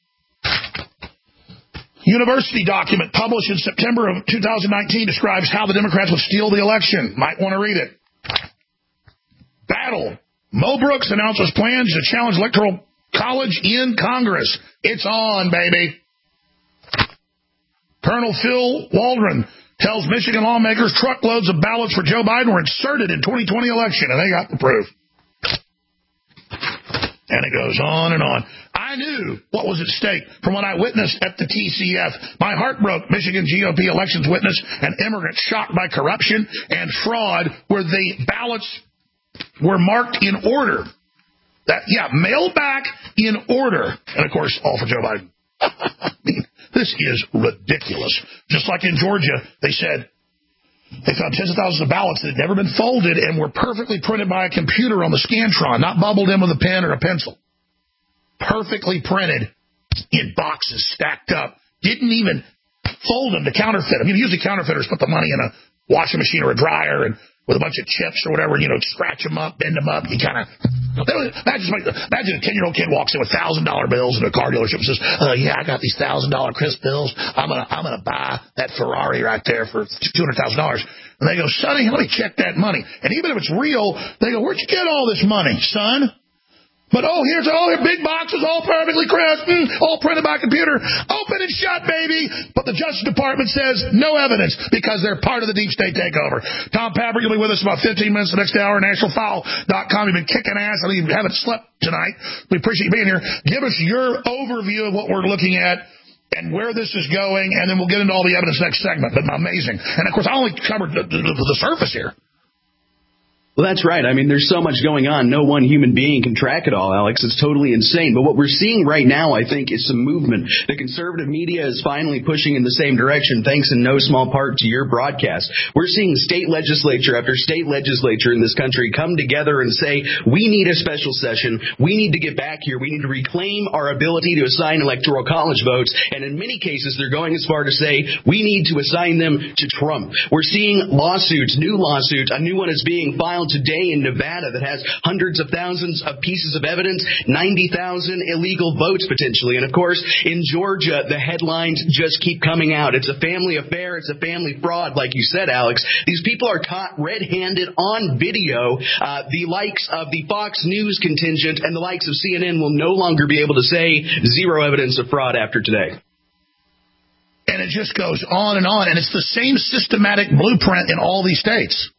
B: University document published in September of two thousand nineteen describes how the Democrats would steal the election. Might want to read it. Battle. Mo Brooks announces plans to challenge Electoral College in Congress. It's on, baby. Colonel Phil Waldron tells Michigan lawmakers truckloads of ballots for Joe Biden were inserted in twenty twenty election, and they got the proof. And it goes on and on. I knew what was at stake from what I witnessed at the T C F. My heart broke. Michigan G O P elections witnessed an immigrant shocked by corruption and fraud where the ballots were marked in order. That, yeah, mailed back in order. And, of course, all for Joe Biden. I mean, this is ridiculous. Just like in Georgia, they said they found tens of thousands of ballots that had never been folded and were perfectly printed by a computer on the Scantron, not bubbled in with a pen or a pencil. Perfectly printed in boxes stacked up. Didn't even fold them to counterfeit them. Usually counterfeiters put the money in a washing machine or a dryer and with a bunch of chips or whatever, you know, scratch them up, bend them up. You kind of imagine, imagine a ten-year-old kid walks in with thousand dollar bills in a car dealership and says, "Oh yeah, I got these thousand dollar crisp bills. I'm gonna I'm gonna buy that Ferrari right there for two hundred thousand dollars." And they go, "Sonny, let me check that money." And even if it's real, they go, "Where'd you get all this money, son?" But, oh, here's all your big boxes, all perfectly crisp, mm, all printed by computer. Open and shut, baby. But the Justice Department says no evidence because they're part of the deep state takeover. Tom Papper, you'll be with us about fifteen minutes the next hour. National Foul dot com. You've been kicking ass. I mean, you haven't slept tonight. We appreciate you being here. Give us your overview of what we're looking at and where this is going, and then we'll get into all the evidence next segment. But amazing. And, of course, I only covered the, the, the surface here.
E: Well, that's right. I mean, there's so much going on. No one human being can track it all, Alex. It's totally insane. But what we're seeing right now, I think, is some movement. The conservative media is finally pushing in the same direction, thanks in no small part to your broadcast. We're seeing state legislature after state legislature in this country come together and say, we need a special session. We need to get back here. We need to reclaim our ability to assign electoral college votes. And in many cases, they're going as far to say, we need to assign them to Trump. We're seeing lawsuits, new lawsuits. A new one is being filed today in Nevada that has hundreds of thousands of pieces of evidence, ninety thousand illegal votes potentially. And, of course, in Georgia, the headlines just keep coming out. It's a family affair. It's a family fraud, like you said, Alex. These people are caught red-handed on video. Uh, the likes of the Fox News contingent and the likes of C N N will no longer be able to say zero evidence of fraud after today.
B: And it just goes on and on. And it's the same systematic blueprint in all these states.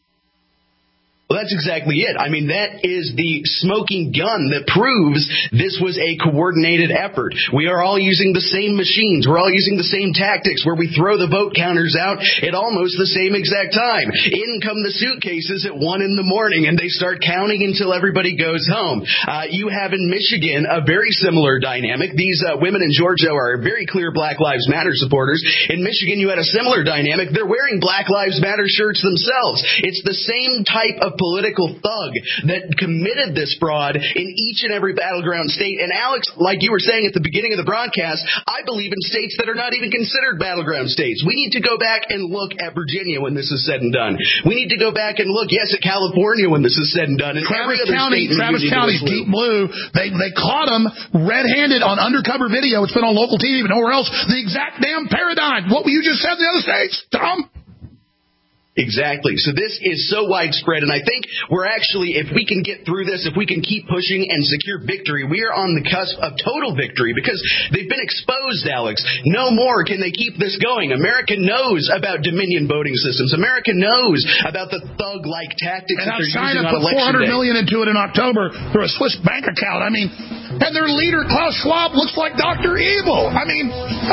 E: Well, that's exactly it. I mean, that is the smoking gun that proves this was a coordinated effort. We are all using the same machines. We're all using the same tactics where we throw the vote counters out at almost the same exact time. In come the suitcases at one in the morning, and they start counting until everybody goes home. Uh, you have in Michigan a very similar dynamic. These uh, women in Georgia are very clear Black Lives Matter supporters. In Michigan, you had a similar dynamic. They're wearing Black Lives Matter shirts themselves. It's the same type of political thug that committed this fraud in each and every battleground state. And Alex, like you were saying at the beginning of the broadcast, I believe in states that are not even considered battleground states. We need to go back and look at Virginia when this is said and done. We need to go back and look, yes, at California when this is said and done. And
B: Travis
E: every other
B: County,
E: state
B: Travis County's deep blue. They they caught him red-handed on undercover video. It's been on local T V, but nowhere else. The exact damn paradigm. What you just said in the other states, Tom?
E: Exactly. So this is so widespread, and I think we're actually, if we can get through this, if we can keep pushing and secure victory, we are on the cusp of total victory because they've been exposed, Alex. No more can they keep this going. America knows about Dominion voting systems. America knows about the thug-like tactics
B: and
E: that they're
B: China
E: using on
B: put
E: election
B: four hundred
E: day.
B: million into it in October through a Swiss bank account. I mean, and their leader, Klaus Schwab, looks like Doctor Evil. I mean,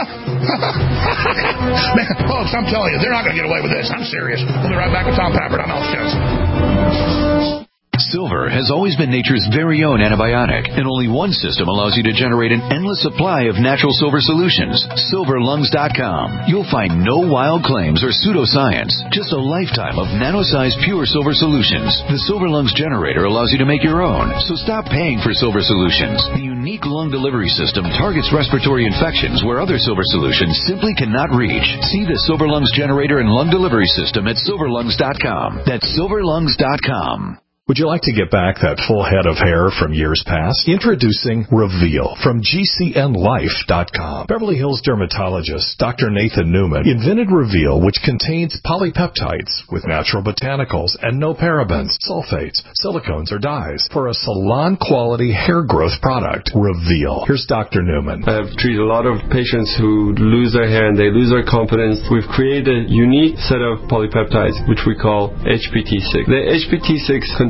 B: man, folks, I'm telling you, they're not going to get away with this. I'm serious. We'll be right back with Tom Pappert on Alex Jones.
F: Silver has always been nature's very own antibiotic, and only one system allows you to generate an endless supply of natural silver solutions. silver lungs dot com. You'll find no wild claims or pseudoscience, just a lifetime of nano-sized pure silver solutions. The Silver Lungs generator allows you to make your own, so stop paying for silver solutions. The unique lung delivery system targets respiratory infections where other silver solutions simply cannot reach. See the Silver Lungs generator and lung delivery system at silver lungs dot com. That's silver lungs dot com.
W: Would you like to get back that full head of hair from years past? Introducing Reveal from G C N life dot com. Beverly Hills dermatologist Doctor Nathan Newman invented Reveal, which contains polypeptides with natural botanicals and no parabens, sulfates, silicones, or dyes for a salon-quality hair growth product. Reveal. Here's Doctor Newman.
X: I've treated a lot of patients who lose their hair and they lose their confidence. We've created a unique set of polypeptides, which we call H P T six. The H P T six contains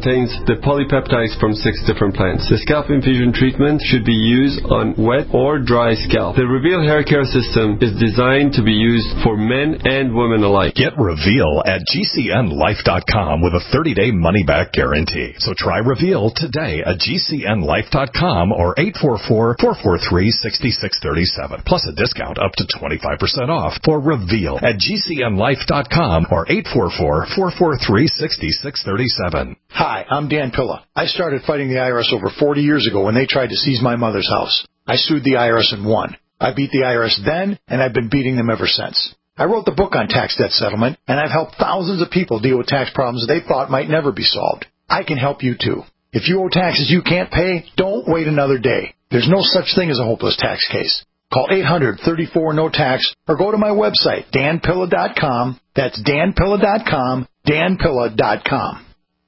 X: contains the polypeptides from six different plants. The scalp infusion treatment should be used on wet or dry scalp. The Reveal hair care system is designed to be used for men and women alike.
W: Get Reveal at G C N life dot com with a thirty-day money-back guarantee. So try Reveal today at G C N life dot com or eight four four, four four three, six six three seven. Plus a discount up to twenty-five percent off for Reveal at G C N life dot com or eight four four, four four three, six six three seven.
G: Hi, I'm Dan Pilla. I started fighting the I R S over forty years ago when they tried to seize my mother's house. I sued the I R S and won. I beat the I R S then, and I've been beating them ever since. I wrote the book on tax debt settlement, and I've helped thousands of people deal with tax problems they thought might never be solved. I can help you too. If you owe taxes you can't pay, don't wait another day. There's no such thing as a hopeless tax case. Call eight hundred, thirty-four, no tax or go to my website, dan pilla dot com. That's dan pilla dot com, dan pilla dot com.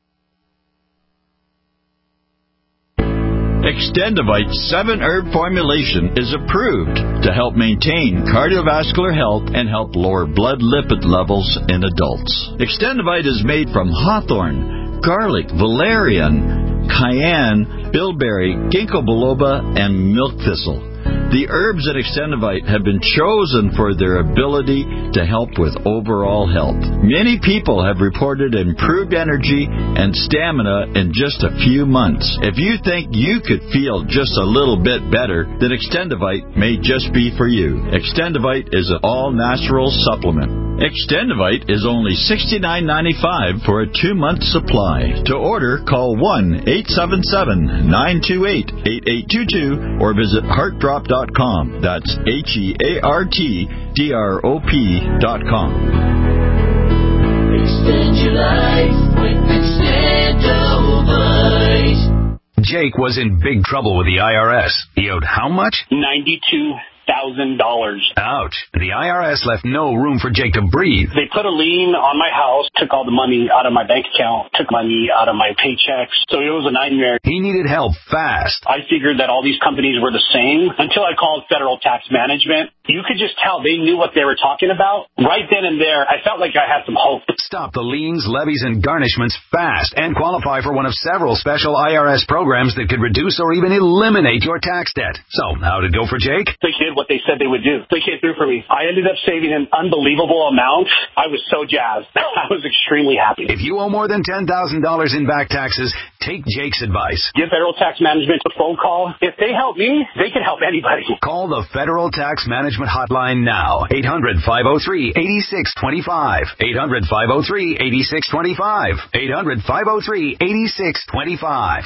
H: Extendivite seven herb formulation is approved to help maintain cardiovascular health and help lower blood lipid levels in adults. Extendivite is made from hawthorn, garlic, valerian, cayenne, bilberry, ginkgo biloba, and milk thistle. The herbs at Extendivite have been chosen for their ability to help with overall health. Many people have reported improved energy and stamina in just a few months. If you think you could feel just a little bit better, then Extendivite may just be for you. Extendivite is an all-natural supplement. Extendivite is only sixty-nine ninety-five for a two-month supply. To order, call one eight seven seven, nine two eight, eight eight two two or visit heart drop dot com. That's H E A R T D R O P dot com.
I: Extend your life with Extendivite.
R: Jake was in big trouble with the I R S. He owed how much?
S: ninety-two thousand dollars.
R: Ouch. The I R S left no room for Jake to breathe.
S: They put a lien on my house, took all the money out of my bank account, took money out of my paychecks. So it was a nightmare.
R: He needed help fast.
S: I figured that all these companies were the same until I called Federal Tax Management. You could just tell they knew what they were talking about. Right then and there, I felt like I had some hope.
R: Stop the liens, levies, and garnishments fast and qualify for one of several special I R S programs that could reduce or even eliminate your tax debt. So, how'd it go for Jake?
S: They did what they said they would do. They came through for me. I ended up saving an unbelievable amount. I was so jazzed. I was extremely happy.
R: If you owe more than ten thousand dollars in back taxes, take Jake's advice.
S: Give Federal Tax Management a phone call. If they help me, they can help anybody.
R: Call the Federal Tax Management Hotline now. eight hundred, five oh three, eight six two five. eight hundred, five oh three, eight six two five. eight hundred, five oh three, eight six two five.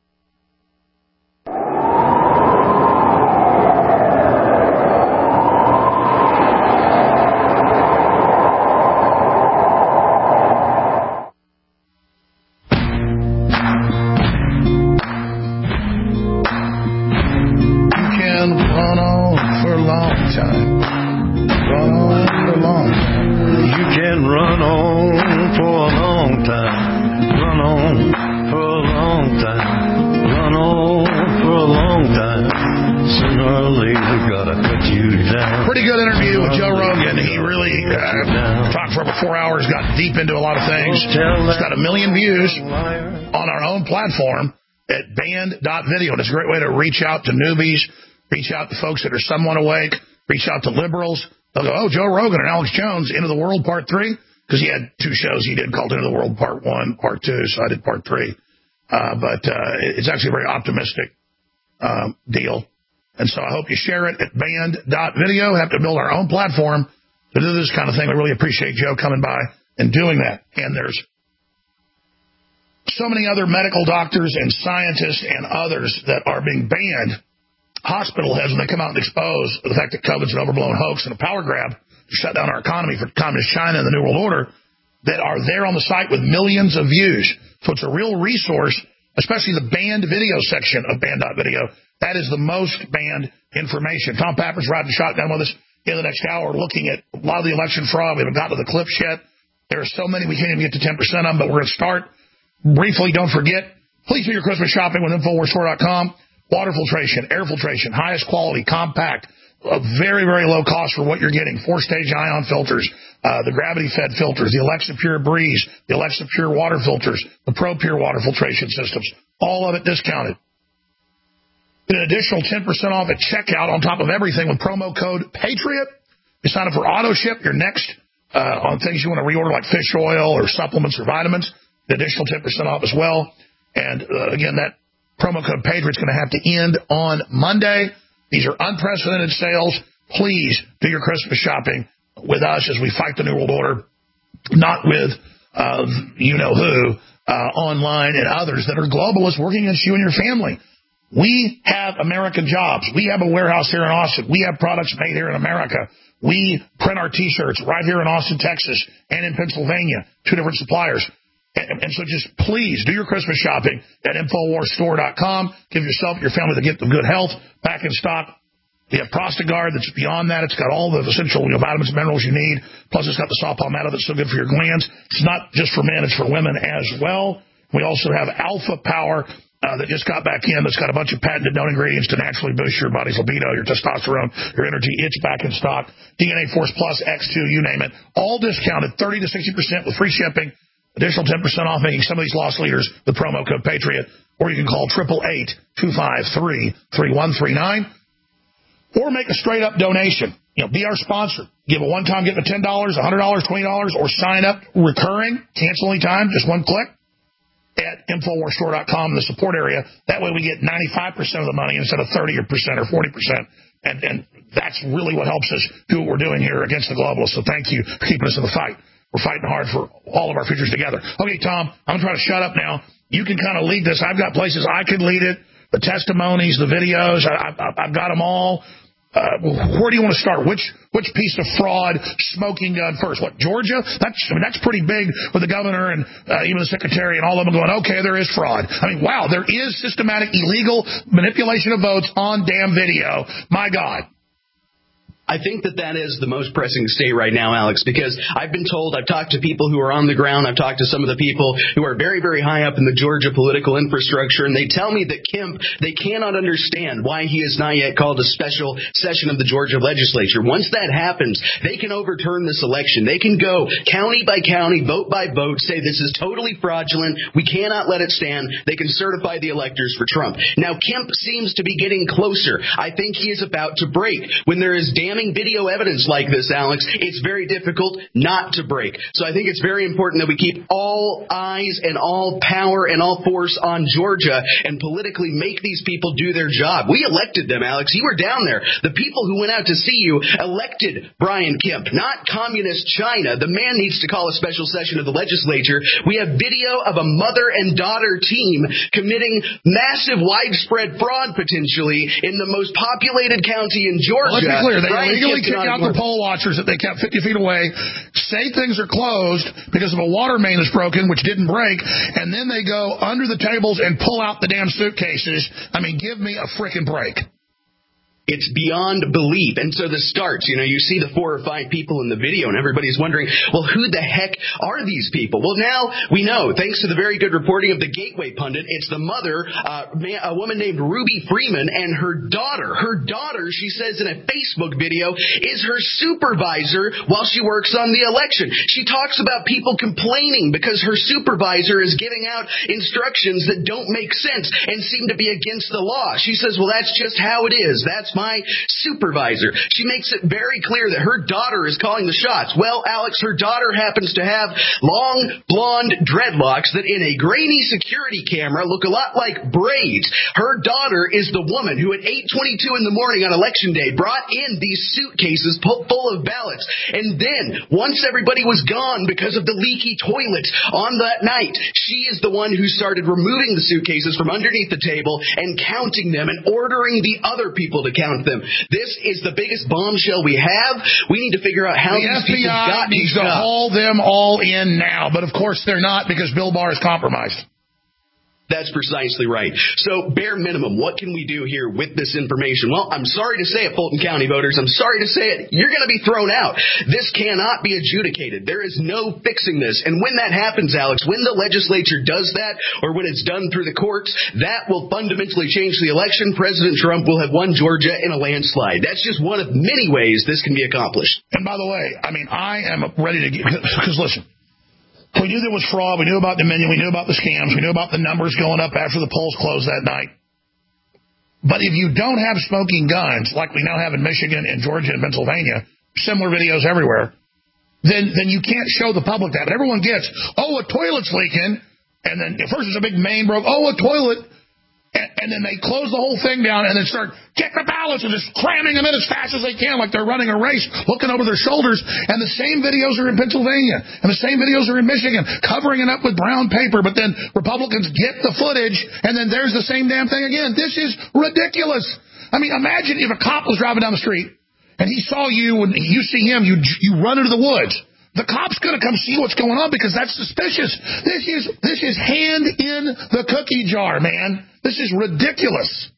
B: Deep into a lot of things. It's got a million views on our own platform at band dot video. And it's a great way to reach out to newbies, reach out to folks that are somewhat awake, reach out to liberals. They'll go, oh, Joe Rogan and Alex Jones, Into the World Part three, because he had two shows he did called Into the World Part one, Part two, so I did Part three. Uh, but uh, it's actually a very optimistic um, deal. And so I hope you share it at band dot video. We have to build our own platform to do this kind of thing. We really appreciate Joe coming by and doing that. And there's so many other medical doctors and scientists and others that are being banned. Hospital heads, when they come out and expose the fact that COVID's an overblown hoax and a power grab to shut down our economy for communist China and the New World Order, that are there on the site with millions of views. So it's a real resource, especially the banned video section of band dot video. That is the most banned information. Tom Papper's riding shotgun with us in the next hour, looking at a lot of the election fraud. We haven't gotten to the clips yet. There are so many we can't even get to ten percent of them, but we're going to start. Briefly, don't forget, please do your Christmas shopping with Infowars Store dot com. Water filtration, air filtration, highest quality, compact, a very, very low cost for what you're getting. Four-stage ion filters, uh, the gravity-fed filters, the Alexa Pure Breeze, the Alexa Pure water filters, the Pro Pure water filtration systems, all of it discounted. Get an additional ten percent off at checkout on top of everything with promo code PATRIOT. You sign up for auto ship, your next uh, on things you want to reorder like fish oil or supplements or vitamins, the additional ten percent off as well. And uh, again, that promo code PATRIOT is going to have to end on Monday. These are unprecedented sales. Please do your Christmas shopping with us as we fight the New World Order, not with uh, you-know-who uh, online and others that are globalists working against you and your family. We have American jobs. We have a warehouse here in Austin. We have products made here in America. We print our T-shirts right here in Austin, Texas, and in Pennsylvania, two different suppliers. And, and so just please do your Christmas shopping at Infowars Store dot com. Give yourself and your family the gift of good health. Back in stock. We have Prostagard that's beyond that. It's got all the essential you know, vitamins and minerals you need. Plus, it's got the saw palmetto that's so good for your glands. It's not just for men. It's for women as well. We also have Alpha Power. Uh, that just got back in, that's got a bunch of patented known ingredients to naturally boost your body's libido, your testosterone, your energy. It's back in stock. D N A Force Plus, X two, you name it. All discounted, thirty to sixty percent with free shipping. Additional ten percent off making some of these lost leaders with promo code PATRIOT. Or you can call eight eight eight, two five three, three one three nine. Or make a straight-up donation. You know, be our sponsor. Give a one-time gift of ten dollars, one hundred dollars, twenty dollars, or sign up recurring. Cancel anytime, just one click. At Infowars Store dot com in the support area. That way we get ninety-five percent of the money instead of thirty percent or forty percent. And, and that's really what helps us do what we're doing here against the globalists. So thank you for keeping us in the fight. We're fighting hard for all of our futures together. Okay, Tom, I'm going to try to shut up now. You can kind of lead this. I've got places I could lead it, the testimonies, the videos. I, I, I've got them all. Uh, where do you want to start? Which which piece of fraud, smoking gun first? What, Georgia? That's I mean, that's pretty big with the governor and uh, even the secretary and all of them going, okay, there is fraud. I mean, wow, there is systematic illegal manipulation of votes on damn video. My God.
E: I think that that is the most pressing state right now, Alex, because I've been told, I've talked to people who are on the ground, I've talked to some of the people who are very, very high up in the Georgia political infrastructure, and they tell me that Kemp, they cannot understand why he has not yet called a special session of the Georgia legislature. Once that happens, they can overturn this election. They can go county by county, vote by vote, say this is totally fraudulent, we cannot let it stand. They can certify the electors for Trump. Now, Kemp seems to be getting closer. I think he is about to break. When there is damn video evidence like this, Alex, it's very difficult not to break. So I think it's very important that we keep all eyes and all power and all force on Georgia and politically make these people do their job. We elected them, Alex. You were down there. The people who went out to see you elected Brian Kemp, not communist China. The man needs to call a special session of the legislature. We have video of a mother and daughter team committing massive widespread fraud potentially in the most populated county in Georgia.
B: Let's be clear. They
E: Brian
B: illegally kick out the poll watchers that they kept fifty feet away, say things are closed because of a water main that's broken, which didn't break, and then they go under the tables and pull out the damn suitcases. I mean, give me a frickin' break.
E: It's beyond belief. And so this starts, you know, you see the four or five people in the video and everybody's wondering, well, who the heck are these people? Well, now we know, thanks to the very good reporting of the Gateway pundit, it's the mother, uh, a woman named Ruby Freeman, and her daughter. Her daughter, she says in a Facebook video, is her supervisor while she works on the election. She talks about people complaining because her supervisor is giving out instructions that don't make sense and seem to be against the law. She says, well, that's just how it is. That's my supervisor. She makes it very clear that her daughter is calling the shots. Well, Alex, her daughter happens to have long, blonde dreadlocks that in a grainy security camera look a lot like braids. Her daughter is the woman who at eight twenty-two in the morning on Election Day brought in these suitcases full of ballots. And then, once everybody was gone because of the leaky toilet on that night, she is the one who started removing the suitcases from underneath the table and counting them and ordering the other people to count them. This is the biggest bombshell we have. We need to figure out how
B: the
E: these
B: F B I
E: people got
B: needs
E: these
B: to haul them all in now, but of course they're not because Bill Barr is compromised.
E: That's precisely right. So, bare minimum, what can we do here with this information? Well, I'm sorry to say it, Fulton County voters. I'm sorry to say it. You're going to be thrown out. This cannot be adjudicated. There is no fixing this. And when that happens, Alex, when the legislature does that, or when it's done through the courts, that will fundamentally change the election. President Trump will have won Georgia in a landslide. That's just one of many ways this can be accomplished.
B: And by the way, I mean, I am ready to get, because listen, we knew there was fraud. We knew about Dominion. We knew about the scams. We knew about the numbers going up after the polls closed that night. But if you don't have smoking guns, like we now have in Michigan and Georgia and Pennsylvania, similar videos everywhere, then then you can't show the public that. But everyone gets, oh, a toilet's leaking. And then at first it's a big main broke, oh, a toilet. And, and then they close the whole thing down and then start, get the ballots, and just cramming them in as fast as they can like they're running a race, looking over their shoulders. And the same videos are in Pennsylvania. And the same videos are in Michigan, covering it up with brown paper. But then Republicans get the footage, and then there's the same damn thing again. This is ridiculous. I mean, imagine if a cop was driving down the street, and he saw you, and you see him, you you run into the woods. The cop's going to come see what's going on because that's suspicious. This is this is hand in the cookie jar, man. This is ridiculous.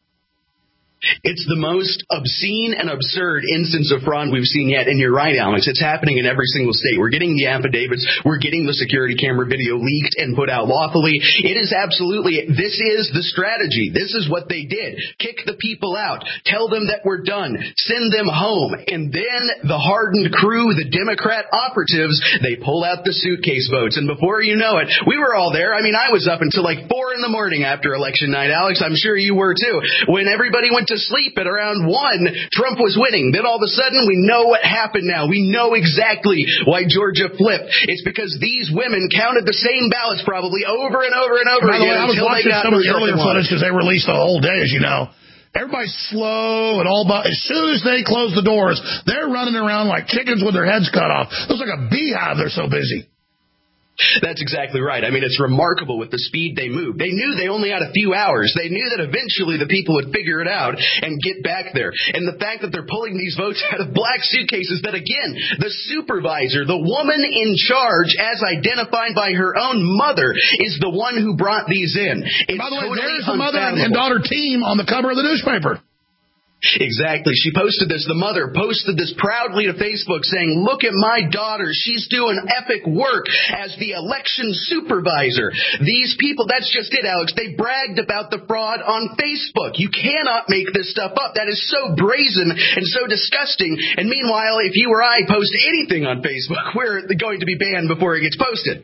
E: It's the most obscene and absurd instance of fraud we've seen yet. And you're right, Alex. It's happening in every single state. We're getting the affidavits. We're getting the security camera video leaked and put out lawfully. It is absolutely, this is the strategy. This is what they did. Kick the people out. Tell them that we're done. Send them home. And then the hardened crew, the Democrat operatives, they pull out the suitcase votes. And before you know it, we were all there. I mean, I was up until like four in the morning after election night, Alex. I'm sure you were too. When everybody went to sleep at around one, Trump was winning. Then all of a sudden, we know what happened now. We know exactly why Georgia flipped. It's because these women counted the same ballots probably over and over and over
B: By
E: again.
B: The way, I was watching some of the earlier footage because they released the whole day, as you know. Everybody's slow and all, but as soon as they close the doors, they're running around like chickens with their heads cut off. It looks like a beehive. They're so busy.
E: That's exactly right. I mean, it's remarkable with the speed they moved. They knew they only had a few hours. They knew that eventually the people would figure it out and get back there. And the fact that they're pulling these votes out of black suitcases, that again, the supervisor, the woman in charge, as identified by her own mother, is the one who brought these in. It's
B: By the way,
E: totally
B: there's the mother and daughter team on the cover of the newspaper.
E: Exactly. She posted this. The mother posted this proudly to Facebook saying, look at my daughter. She's doing epic work as the election supervisor. These people, that's just it, Alex. They bragged about the fraud on Facebook. You cannot make this stuff up. That is so brazen and so disgusting. And meanwhile, if you or I post anything on Facebook, we're going to be banned before it gets posted.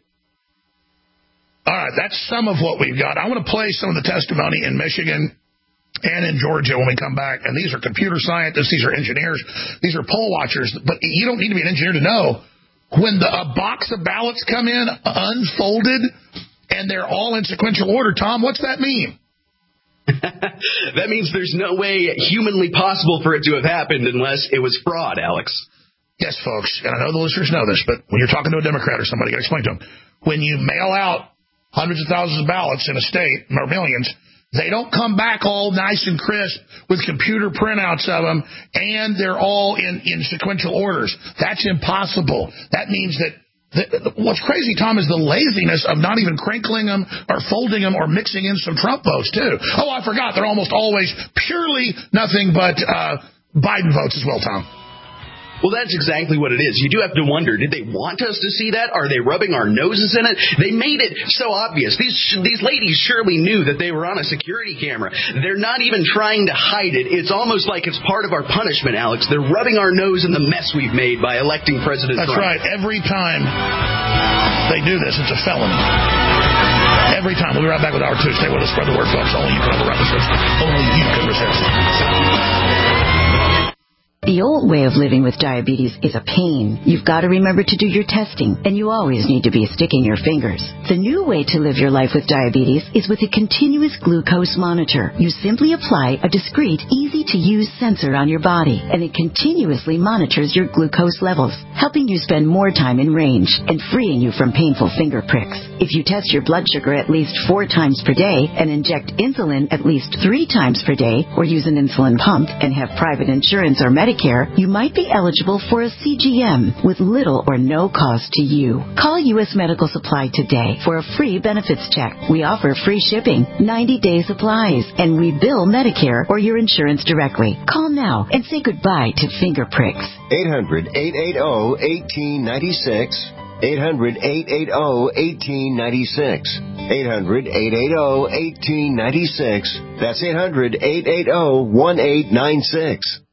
B: All right. That's some of what we've got. I want to play some of the testimony in Michigan and in Georgia when we come back. And these are computer scientists. These are engineers. These are poll watchers. But you don't need to be an engineer to know when the, a box of ballots come in unfolded and they're all in sequential order. Tom, what's that mean?
E: That means there's no way humanly possible for it to have happened unless it was fraud, Alex.
B: Yes, folks. And I know the listeners know this, but when you're talking to a Democrat or somebody, you got to explain to them. When you mail out hundreds of thousands of ballots in a state, or millions, they don't come back all nice and crisp with computer printouts of them, and they're all in, in sequential orders. That's impossible. That means that the, what's crazy, Tom, is the laziness of not even crinkling them or folding them or mixing in some Trump votes, too. Oh, I forgot. They're almost always purely nothing but uh, Biden votes as well, Tom.
E: Well, that's exactly what it is. You do have to wonder, did they want us to see that? Are they rubbing our noses in it? They made it so obvious. These these ladies surely knew that they were on a security camera. They're not even trying to hide it. It's almost like it's part of our punishment, Alex. They're rubbing our nose in the mess we've made by electing President
B: Trump.
E: Trump.
B: That's right. Every time they do this, it's a felony. Every time. We'll be right back with Hour Two. Stay with us. Spread the word, folks. Only you can resist. Only you can resist.
J: The old way of living with diabetes is a pain. You've got to remember to do your testing, and you always need to be sticking your fingers. The new way to live your life with diabetes is with a continuous glucose monitor. You simply apply a discreet, easy-to-use sensor on your body, and it continuously monitors your glucose levels, helping you spend more time in range and freeing you from painful finger pricks. If you test your blood sugar at least four times per day and inject insulin at least three times per day, or use an insulin pump and have private insurance or Medicare, Medicare, you might be eligible for a C G M with little or no cost to you. Call U S Medical Supply today for a free benefits check. We offer free shipping, ninety-day supplies, and we bill Medicare or your insurance directly. Call now and say goodbye to finger pricks.
V: eight hundred, eight eight zero, one eight nine six. eight hundred, eight eight zero, one eight nine six. eight hundred, eight eight zero, one eight nine six. That's eight hundred, eight eight zero, one eight nine six.